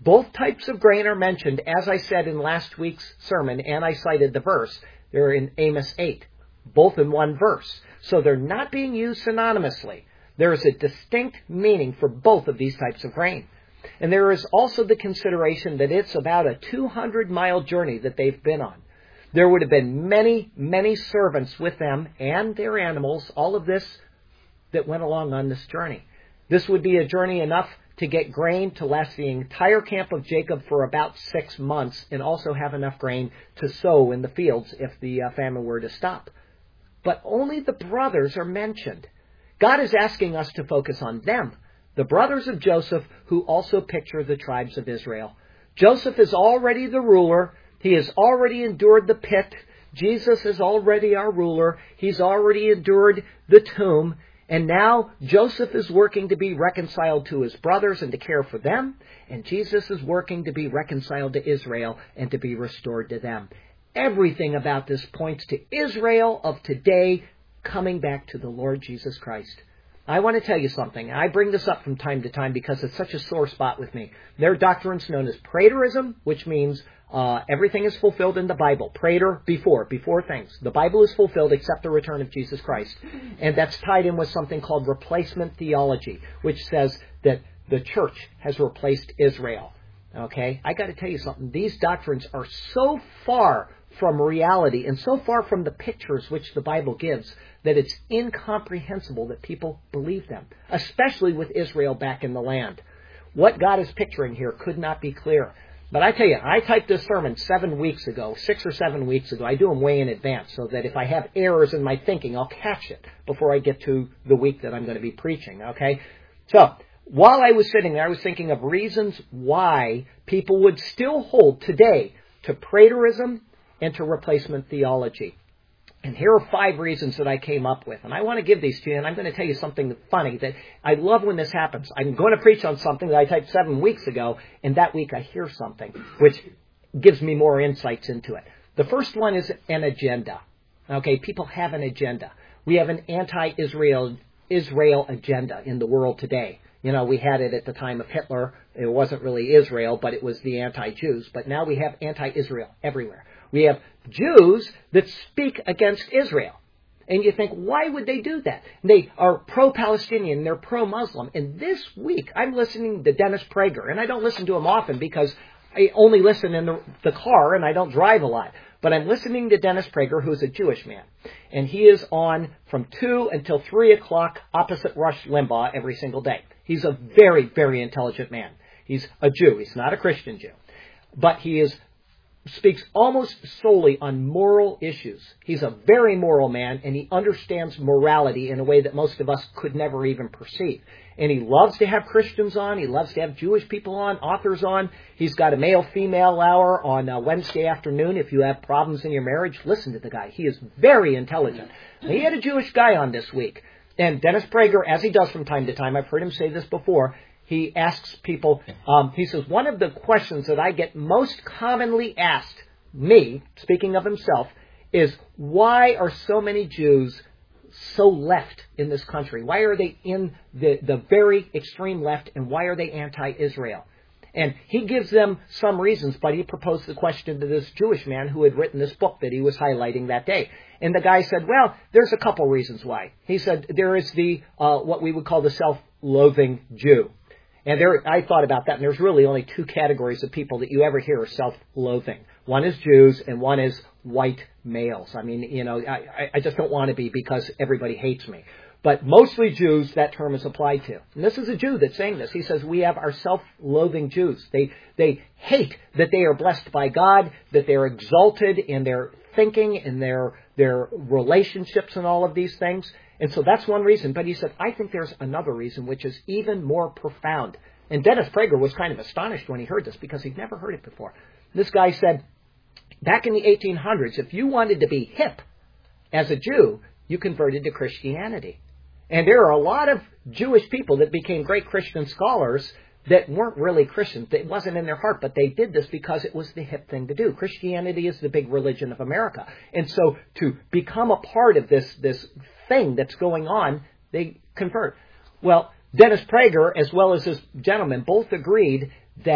Both types of grain are mentioned, as I said in last week's sermon, and I cited the verse. They're in Amos eight, both in one verse. So they're not being used synonymously. There is a distinct meaning for both of these types of grain. And there is also the consideration that it's about a two hundred mile journey that they've been on. There would have been many, many servants with them and their animals, all of this that went along on this journey. This would be a journey enough to get grain to last the entire camp of Jacob for about six months and also have enough grain to sow in the fields if the uh, famine were to stop. But only the brothers are mentioned. God is asking us to focus on them, the brothers of Joseph, who also picture the tribes of Israel. Joseph is already the ruler. He has already endured the pit. Jesus is already our ruler. He's already endured the tomb. And now Joseph is working to be reconciled to his brothers and to care for them. And Jesus is working to be reconciled to Israel and to be restored to them. Everything about this points to Israel of today coming back to the Lord Jesus Christ. I want to tell you something. I bring this up from time to time because it's such a sore spot with me. There are doctrines known as preterism, which means uh, everything is fulfilled in the Bible. Praetor, before, before things. The Bible is fulfilled except the return of Jesus Christ. And that's tied in with something called replacement theology, which says that the church has replaced Israel. Okay? I got to tell you something. These doctrines are so far from reality and so far from the pictures which the Bible gives that it's incomprehensible that people believe them, especially with Israel back in the land. What God is picturing here could not be clearer. But I tell you, I typed this sermon seven weeks ago, six or seven weeks ago. I do them way in advance so that if I have errors in my thinking, I'll catch it before I get to the week that I'm going to be preaching, okay? So, while I was sitting there, I was thinking of reasons why people would still hold today to preterism and to replacement theology. And here are five reasons that I came up with. And I want to give these to you, and I'm going to tell you something funny that I love when this happens. I'm going to preach on something that I typed seven weeks ago, and that week I hear something which gives me more insights into it. The first one is an agenda. Okay, people have an agenda. We have an anti-Israel Israel agenda in the world today. You know, we had it at the time of Hitler. It wasn't really Israel, but it was the anti-Jews. But now we have anti-Israel everywhere. We have Jews that speak against Israel. And you think, why would they do that? They are pro-Palestinian, they're pro-Muslim. And this week, I'm listening to Dennis Prager. And I don't listen to him often because I only listen in the, the car and I don't drive a lot. But I'm listening to Dennis Prager, who's a Jewish man. And he is on from two until three o'clock opposite Rush Limbaugh every single day. He's a very, very intelligent man. He's a Jew. He's not a Christian Jew. But he is speaks almost solely on moral issues. He's a very moral man, and he understands morality in a way that most of us could never even perceive. And he loves to have Christians on. He loves to have Jewish people on, authors on. He's got a male-female hour on uh, Wednesday afternoon. If you have problems in your marriage, listen to the guy. He is very intelligent. And he had a Jewish guy on this week. And Dennis Prager, as he does from time to time, I've heard him say this before, he asks people, um, he says, one of the questions that I get most commonly asked, me, speaking of himself, is why are so many Jews so left in this country? Why are they in the, the very extreme left, and why are they anti-Israel? And he gives them some reasons, but he proposed the question to this Jewish man who had written this book that he was highlighting that day. And the guy said, well, there's a couple reasons why. He said, there is the uh, what we would call the self-loathing Jew. And there, I thought about that, and there's really only two categories of people that you ever hear are self-loathing. One is Jews, and one is white males. I mean, you know, I, I just don't want to be because everybody hates me. But mostly Jews, that term is applied to. And this is a Jew that's saying this. He says, we have our self-loathing Jews. They they hate that they are blessed by God, that they're exalted in their thinking, in their, their relationships and all of these things. And so that's one reason. But he said, I think there's another reason which is even more profound. And Dennis Prager was kind of astonished when he heard this because he'd never heard it before. This guy said, back in the eighteen hundreds, if you wanted to be hip as a Jew, you converted to Christianity. And there are a lot of Jewish people that became great Christian scholars that weren't really Christians. It wasn't in their heart, but they did this because it was the hip thing to do. Christianity is the big religion of America. And so to become a part of this, this thing that's going on, they convert. Well, Dennis Prager, as well as this gentleman, both agreed that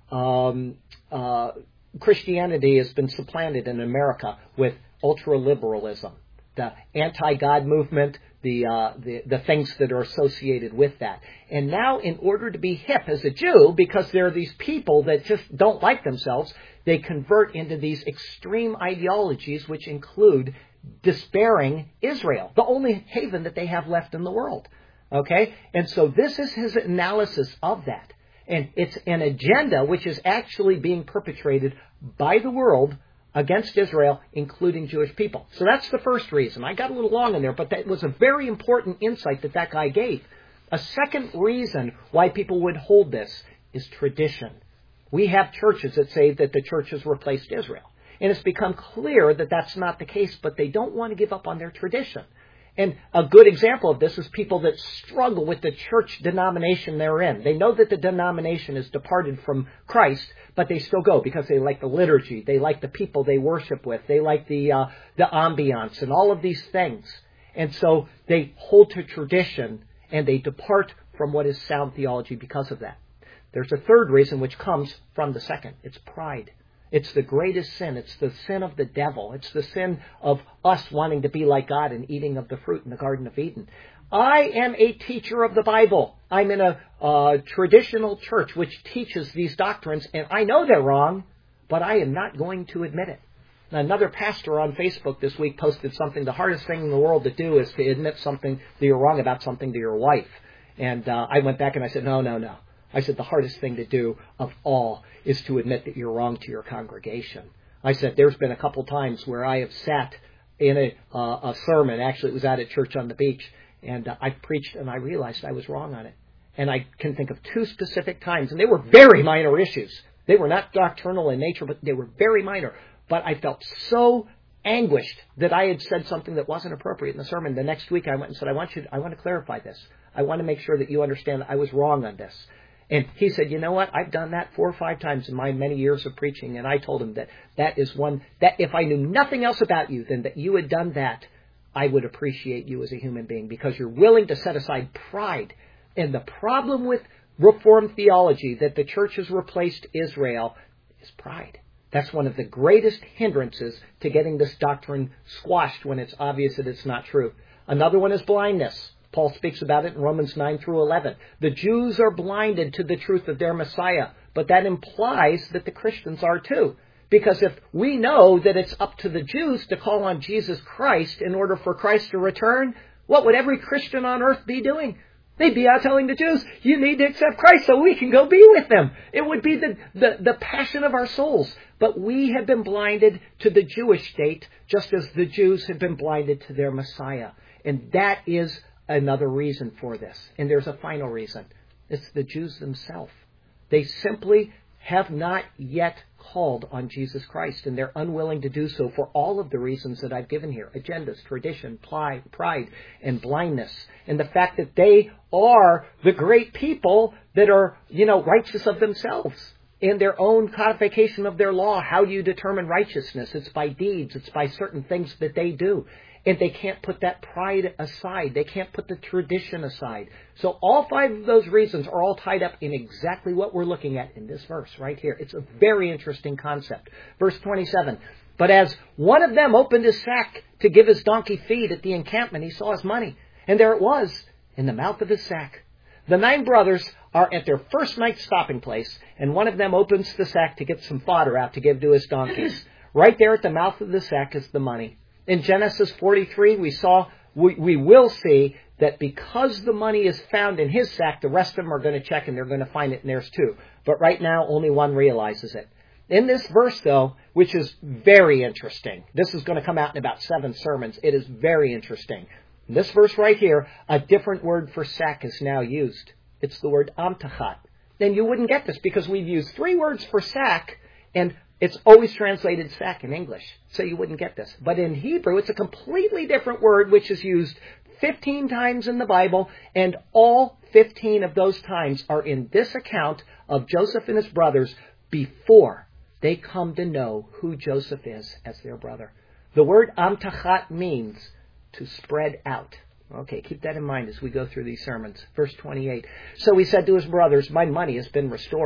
um, uh, Christianity has been supplanted in America with ultra-liberalism, the anti-God movement, the, uh, the the things that are associated with that. And now, in order to be hip as a Jew, because there are these people that just don't like themselves, they convert into these extreme ideologies, which include despairing Israel, the only haven that they have left in the world. Okay? And so this is his analysis of that. And it's an agenda which is actually being perpetrated by the world against Israel, including Jewish people. So that's the first reason. I got a little long in there, but that was a very important insight that that guy gave. A second reason why people would hold this is tradition. We have churches that say that the church has replaced Israel. And it's become clear that that's not the case, but they don't want to give up on their tradition. And a good example of this is people that struggle with the church denomination they're in. They know that the denomination is departed from Christ, but they still go because they like the liturgy, they like the people they worship with, they like the uh, the ambiance and all of these things. And so they hold to tradition and they depart from what is sound theology because of that. There's a third reason which comes from the second. It's pride. It's the greatest sin. It's the sin of the devil. It's the sin of us wanting to be like God and eating of the fruit in the Garden of Eden. I am a teacher of the Bible. I'm in a uh, traditional church which teaches these doctrines, and I know they're wrong, but I am not going to admit it. Another pastor on Facebook this week posted something. The hardest thing in the world to do is to admit something that you're wrong about something to your wife. And uh, I went back and I said, no, no, no. I said, the hardest thing to do of all is to admit that you're wrong to your congregation. I said, there's been a couple times where I have sat in a, uh, a sermon. Actually, it was out at church on the beach. And uh, I preached and I realized I was wrong on it. And I can think of two specific times. And they were very minor issues. They were not doctrinal in nature, but they were very minor. But I felt so anguished that I had said something that wasn't appropriate in the sermon. The next week I went and said, I want you to, I want to clarify this. I want to make sure that you understand that I was wrong on this. And he said, you know what? I've done that four or five times in my many years of preaching. And I told him that that is one, that if I knew nothing else about you than that you had done that, I would appreciate you as a human being because you're willing to set aside pride. And the problem with Reformed theology that the church has replaced Israel is pride. That's one of the greatest hindrances to getting this doctrine squashed when it's obvious that it's not true. Another one is blindness. Paul speaks about it in Romans nine through eleven. The Jews are blinded to the truth of their Messiah, but that implies that the Christians are too. Because if we know that it's up to the Jews to call on Jesus Christ in order for Christ to return, what would every Christian on earth be doing? They'd be out telling the Jews, you need to accept Christ so we can go be with them. It would be the, the, the passion of our souls. But we have been blinded to the Jewish state just as the Jews have been blinded to their Messiah. And that is another reason for this. And there's a final reason. It's the Jews themselves. They simply have not yet called on Jesus Christ, and they're unwilling to do so for all of the reasons that I've given here. Agendas, tradition, pride, and blindness. And the fact that they are the great people that are, you know, righteous of themselves. In their own codification of their law, how do you determine righteousness? It's by deeds. It's by certain things that they do. And they can't put that pride aside. They can't put the tradition aside. So all five of those reasons are all tied up in exactly what we're looking at in this verse right here. It's a very interesting concept. Verse twenty-seven. But as one of them opened his sack to give his donkey feed at the encampment, he saw his money. And there it was in the mouth of his sack. The nine brothers are at their first night's stopping place, and one of them opens the sack to get some fodder out to give to his donkeys. Right there at the mouth of the sack is the money. In Genesis forty-three, we saw, we, we will see that because the money is found in his sack, the rest of them are going to check and they're going to find it in theirs too. But right now, only one realizes it. In this verse, though, which is very interesting, this is going to come out in about seven sermons. It is very interesting. In this verse right here, a different word for sack is now used. It's the word amtachat. Then you wouldn't get this because we've used three words for sack, and it's always translated sack in English, so you wouldn't get this. But in Hebrew, it's a completely different word, which is used fifteen times in the Bible, and all fifteen of those times are in this account of Joseph and his brothers before they come to know who Joseph is as their brother. The word amtachat means to spread out. Okay, keep that in mind as we go through these sermons. Verse twenty-eight. So he said to his brothers, my money has been restored.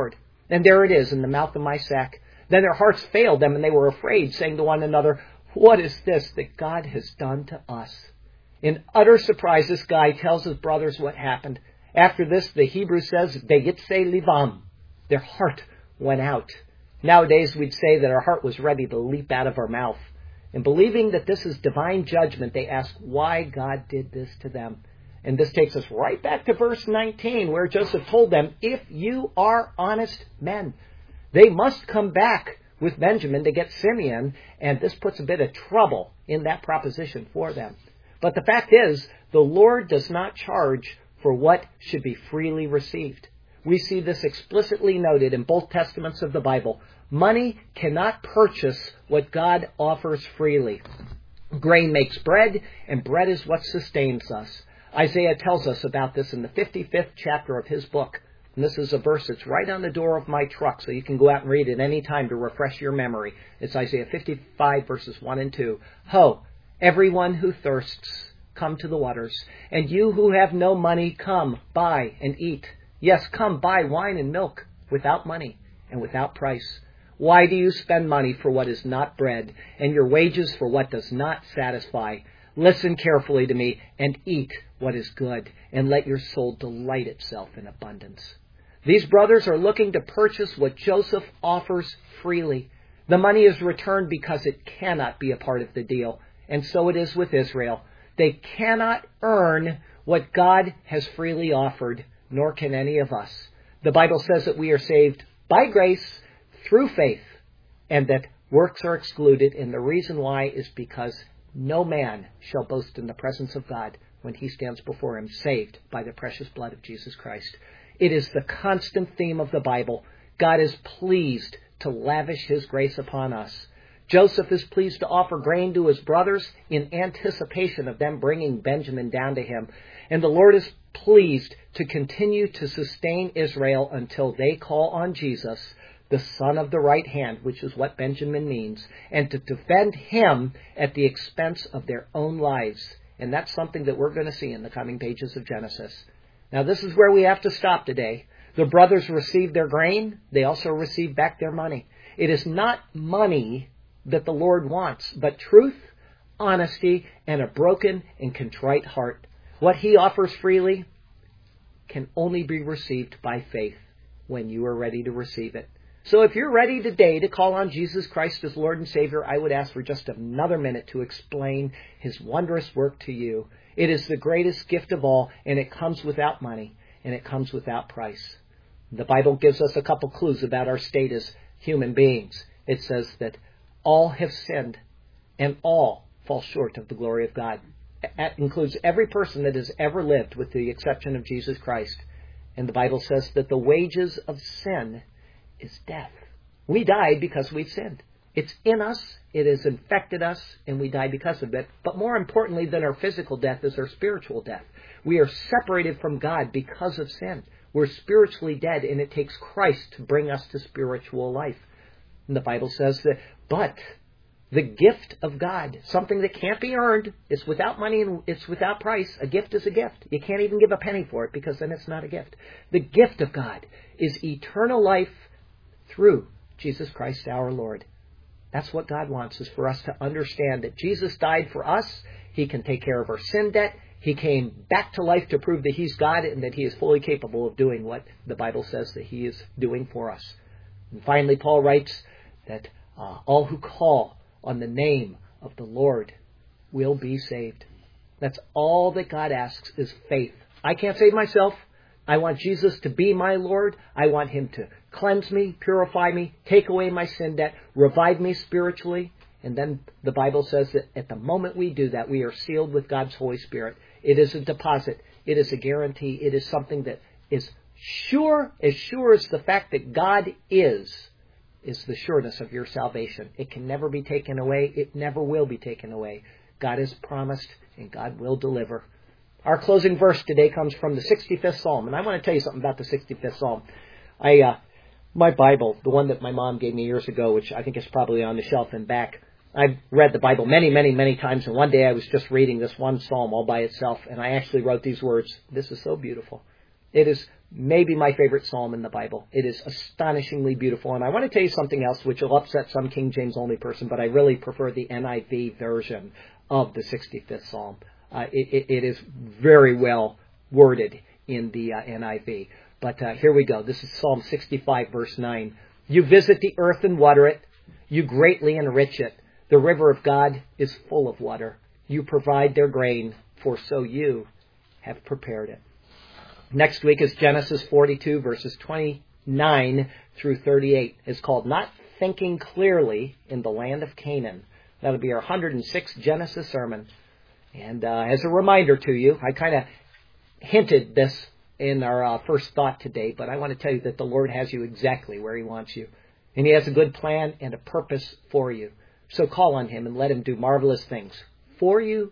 And there it is in the mouth of my sack. Then their hearts failed them, and they were afraid, saying to one another, what is this that God has done to us? In utter surprise, this guy tells his brothers what happened. After this, the Hebrew says, Vayitze livam. Their heart went out. Nowadays, we'd say that our heart was ready to leap out of our mouth. And believing that this is divine judgment, they ask why God did this to them. And this takes us right back to verse nineteen, where Joseph told them, if you are honest men, they must come back with Benjamin to get Simeon, and this puts a bit of trouble in that proposition for them. But the fact is, the Lord does not charge for what should be freely received. We see this explicitly noted in both testaments of the Bible. Money cannot purchase what God offers freely. Grain makes bread, and bread is what sustains us. Isaiah tells us about this in the fifty-fifth chapter of his book. And this is a verse that's right on the door of my truck, so you can go out and read it any time to refresh your memory. It's Isaiah fifty-five, verses one and two. Ho, everyone who thirsts, come to the waters. And you who have no money, come, buy and eat. Yes, come, buy wine and milk without money and without price. Why do you spend money for what is not bread, and your wages for what does not satisfy? Listen carefully to me, and eat what is good, and let your soul delight itself in abundance. These brothers are looking to purchase what Joseph offers freely. The money is returned because it cannot be a part of the deal, and so it is with Israel. They cannot earn what God has freely offered, nor can any of us. The Bible says that we are saved by grace through faith, and that works are excluded, and the reason why is because no man shall boast in the presence of God when he stands before him, saved by the precious blood of Jesus Christ. It is the constant theme of the Bible. God is pleased to lavish his grace upon us. Joseph is pleased to offer grain to his brothers in anticipation of them bringing Benjamin down to him. And the Lord is pleased to continue to sustain Israel until they call on Jesus, the son of the right hand, which is what Benjamin means, and to defend him at the expense of their own lives. And that's something that we're going to see in the coming pages of Genesis. Now, this is where we have to stop today. The brothers received their grain. They also received back their money. It is not money that the Lord wants, but truth, honesty, and a broken and contrite heart. What he offers freely can only be received by faith when you are ready to receive it. So if you're ready today to call on Jesus Christ as Lord and Savior, I would ask for just another minute to explain his wondrous work to you. It is the greatest gift of all, and it comes without money, and it comes without price. The Bible gives us a couple clues about our state as human beings. It says that all have sinned, and all fall short of the glory of God. That includes every person that has ever lived, with the exception of Jesus Christ. And the Bible says that the wages of sin is death. We died because we've sinned. It's in us, it has infected us, and we die because of it. But more importantly than our physical death is our spiritual death. We are separated from God because of sin. We're spiritually dead, and it takes Christ to bring us to spiritual life. And the Bible says that, but the gift of God, something that can't be earned, it's without money and it's without price. A gift is a gift. You can't even give a penny for it, because then it's not a gift. The gift of God is eternal life through Jesus Christ our Lord. That's what God wants, is for us to understand that Jesus died for us. He can take care of our sin debt. He came back to life to prove that he's God and that he is fully capable of doing what the Bible says that he is doing for us. And finally, Paul writes that uh, all who call on the name of the Lord will be saved. That's all that God asks, is faith. I can't save myself. I want Jesus to be my Lord. I want him to cleanse me, purify me, take away my sin debt, revive me spiritually. And then the Bible says that at the moment we do that, we are sealed with God's Holy Spirit. It is a deposit. It is a guarantee. It is something that is sure, as sure as the fact that God is, is the sureness of your salvation. It can never be taken away. It never will be taken away. God has promised, and God will deliver. Our closing verse today comes from the sixty-fifth Psalm. And I want to tell you something about the sixty-fifth Psalm. I, uh, my Bible, the one that my mom gave me years ago, which I think is probably on the shelf and back, I've read the Bible many, many, many times. And one day I was just reading this one psalm all by itself. And I actually wrote these words. This is so beautiful. It is maybe my favorite psalm in the Bible. It is astonishingly beautiful. And I want to tell you something else which will upset some King James only person, but I really prefer the N I V version of the sixty-fifth Psalm. Uh, it, it, it is very well worded in the uh, N I V. But uh, here we go. This is Psalm sixty-five, verse nine. You visit the earth and water it. You greatly enrich it. The river of God is full of water. You provide their grain, for so you have prepared it. Next week is Genesis forty-two, verses twenty-nine through thirty-eight. It's called Not Thinking Clearly in the Land of Canaan. That'll be our one hundred sixth Genesis sermon. And uh, as a reminder to you, I kind of hinted this in our uh, first thought today, but I want to tell you that the Lord has you exactly where He wants you. And He has a good plan and a purpose for you. So call on Him and let Him do marvelous things for you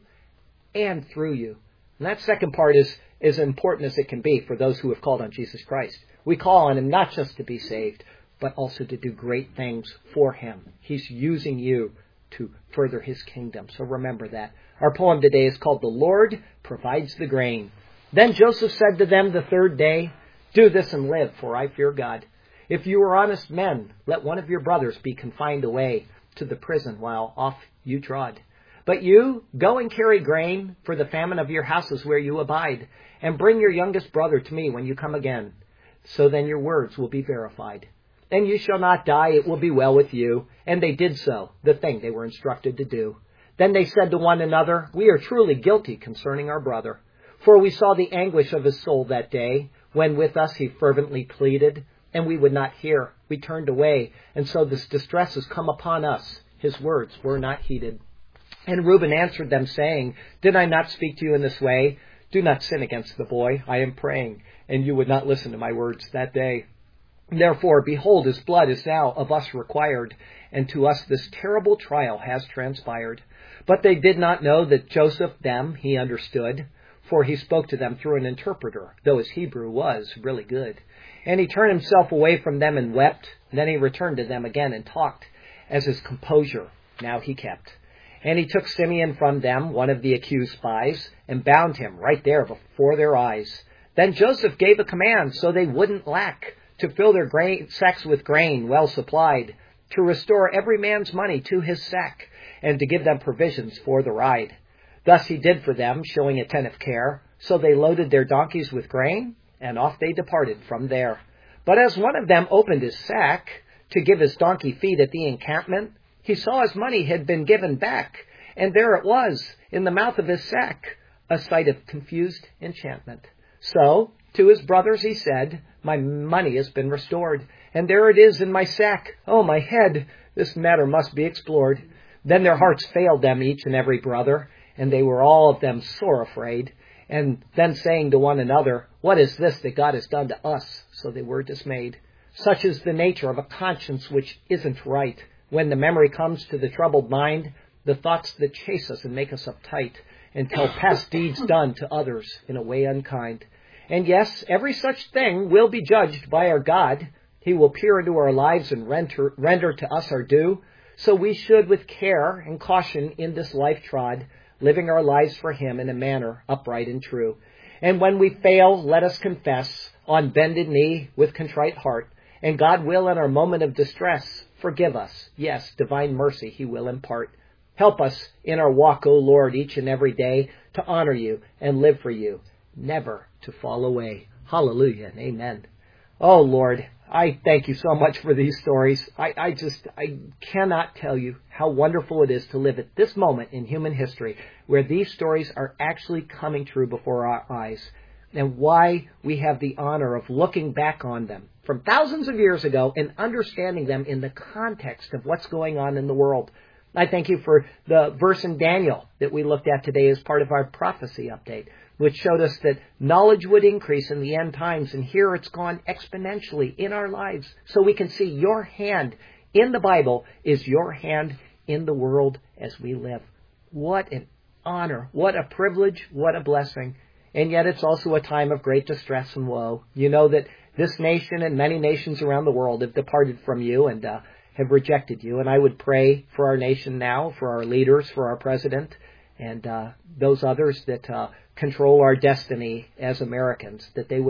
and through you. And that second part is as important as it can be for those who have called on Jesus Christ. We call on Him not just to be saved, but also to do great things for Him. He's using you to further His kingdom. So remember that. Our poem today is called The Lord Provides the Grain. Then Joseph said to them the third day, do this and live, for I fear God. If you are honest men, let one of your brothers be confined away to the prison while off you trod. But you, go and carry grain for the famine of your houses where you abide, and bring your youngest brother to me when you come again. So then your words will be verified. And you shall not die, it will be well with you. And they did so, the thing they were instructed to do. Then they said to one another, we are truly guilty concerning our brother. For we saw the anguish of his soul that day, when with us he fervently pleaded, and we would not hear. We turned away, and so this distress has come upon us. His words were not heeded. And Reuben answered them, saying, did I not speak to you in this way? Do not sin against the boy. I am praying. And you would not listen to my words that day. Therefore, behold, his blood is now of us required, and to us this terrible trial has transpired. But they did not know that Joseph them he understood, for he spoke to them through an interpreter, though his Hebrew was really good. And he turned himself away from them and wept. Then he returned to them again and talked, as his composure now he kept. And he took Simeon from them, one of the accused spies, and bound him right there before their eyes. Then Joseph gave a command so they wouldn't lack, to fill their grain, sacks with grain well supplied, to restore every man's money to his sack, and to give them provisions for the ride. Thus he did for them, showing attentive care. So they loaded their donkeys with grain, and off they departed from there. But as one of them opened his sack to give his donkey feed at the encampment, he saw his money had been given back, and there it was, in the mouth of his sack, a sight of confused enchantment. So to his brothers he said, my money has been restored, and there it is in my sack. Oh, my head! This matter must be explored. Then their hearts failed them, each and every brother, and they were all of them sore afraid. And then saying to one another, what is this that God has done to us? So they were dismayed. Such is the nature of a conscience which isn't right. When the memory comes to the troubled mind, the thoughts that chase us and make us uptight, and tell past deeds done to others in a way unkind. And yes, every such thing will be judged by our God. He will peer into our lives and render, render to us our due. So we should, with care and caution in this life trod, living our lives for Him in a manner upright and true. And when we fail, let us confess, on bended knee with contrite heart, and God will, in our moment of distress, forgive us. Yes, divine mercy He will impart. Help us in our walk, O Lord, each and every day, to honor You and live for You, never to fall away. Hallelujah and amen. Oh, Lord, I thank You so much for these stories. I, I just, I cannot tell you how wonderful it is to live at this moment in human history where these stories are actually coming true before our eyes, and why we have the honor of looking back on them from thousands of years ago and understanding them in the context of what's going on in the world. I thank You for the verse in Daniel that we looked at today as part of our prophecy update, which showed us that knowledge would increase in the end times, and here it's gone exponentially in our lives. So we can see Your hand in the Bible is Your hand in the world as we live. What an honor, what a privilege, what a blessing. And yet it's also a time of great distress and woe. You know that this nation and many nations around the world have departed from You and uh, have rejected You. And I would pray for our nation now, for our leaders, for our president, and uh, those others that uh, control our destiny as Americans, that they would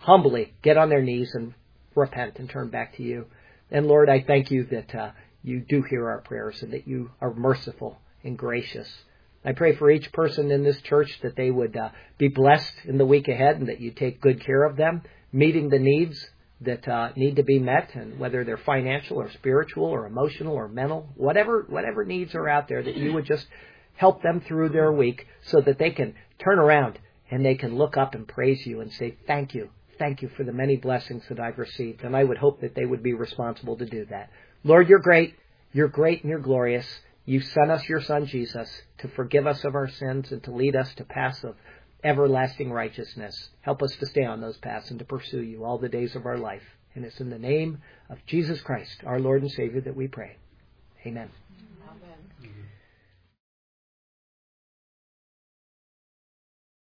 humbly get on their knees and repent and turn back to you. And Lord, I thank you that uh, you do hear our prayers and that you are merciful and gracious. I pray for each person in this church that they would uh, be blessed in the week ahead and that you take good care of them, meeting the needs that uh, need to be met, and whether they're financial or spiritual or emotional or mental, whatever whatever needs are out there, that you would just help them through their week so that they can turn around and they can look up and praise you and say, thank you. Thank you for the many blessings that I've received. And I would hope that they would be responsible to do that. Lord, you're great. You're great and you're glorious. You sent us your Son, Jesus, to forgive us of our sins and to lead us to paths of everlasting righteousness. Help us to stay on those paths and to pursue you all the days of our life. And it's in the name of Jesus Christ, our Lord and Savior, that we pray. Amen. Amen.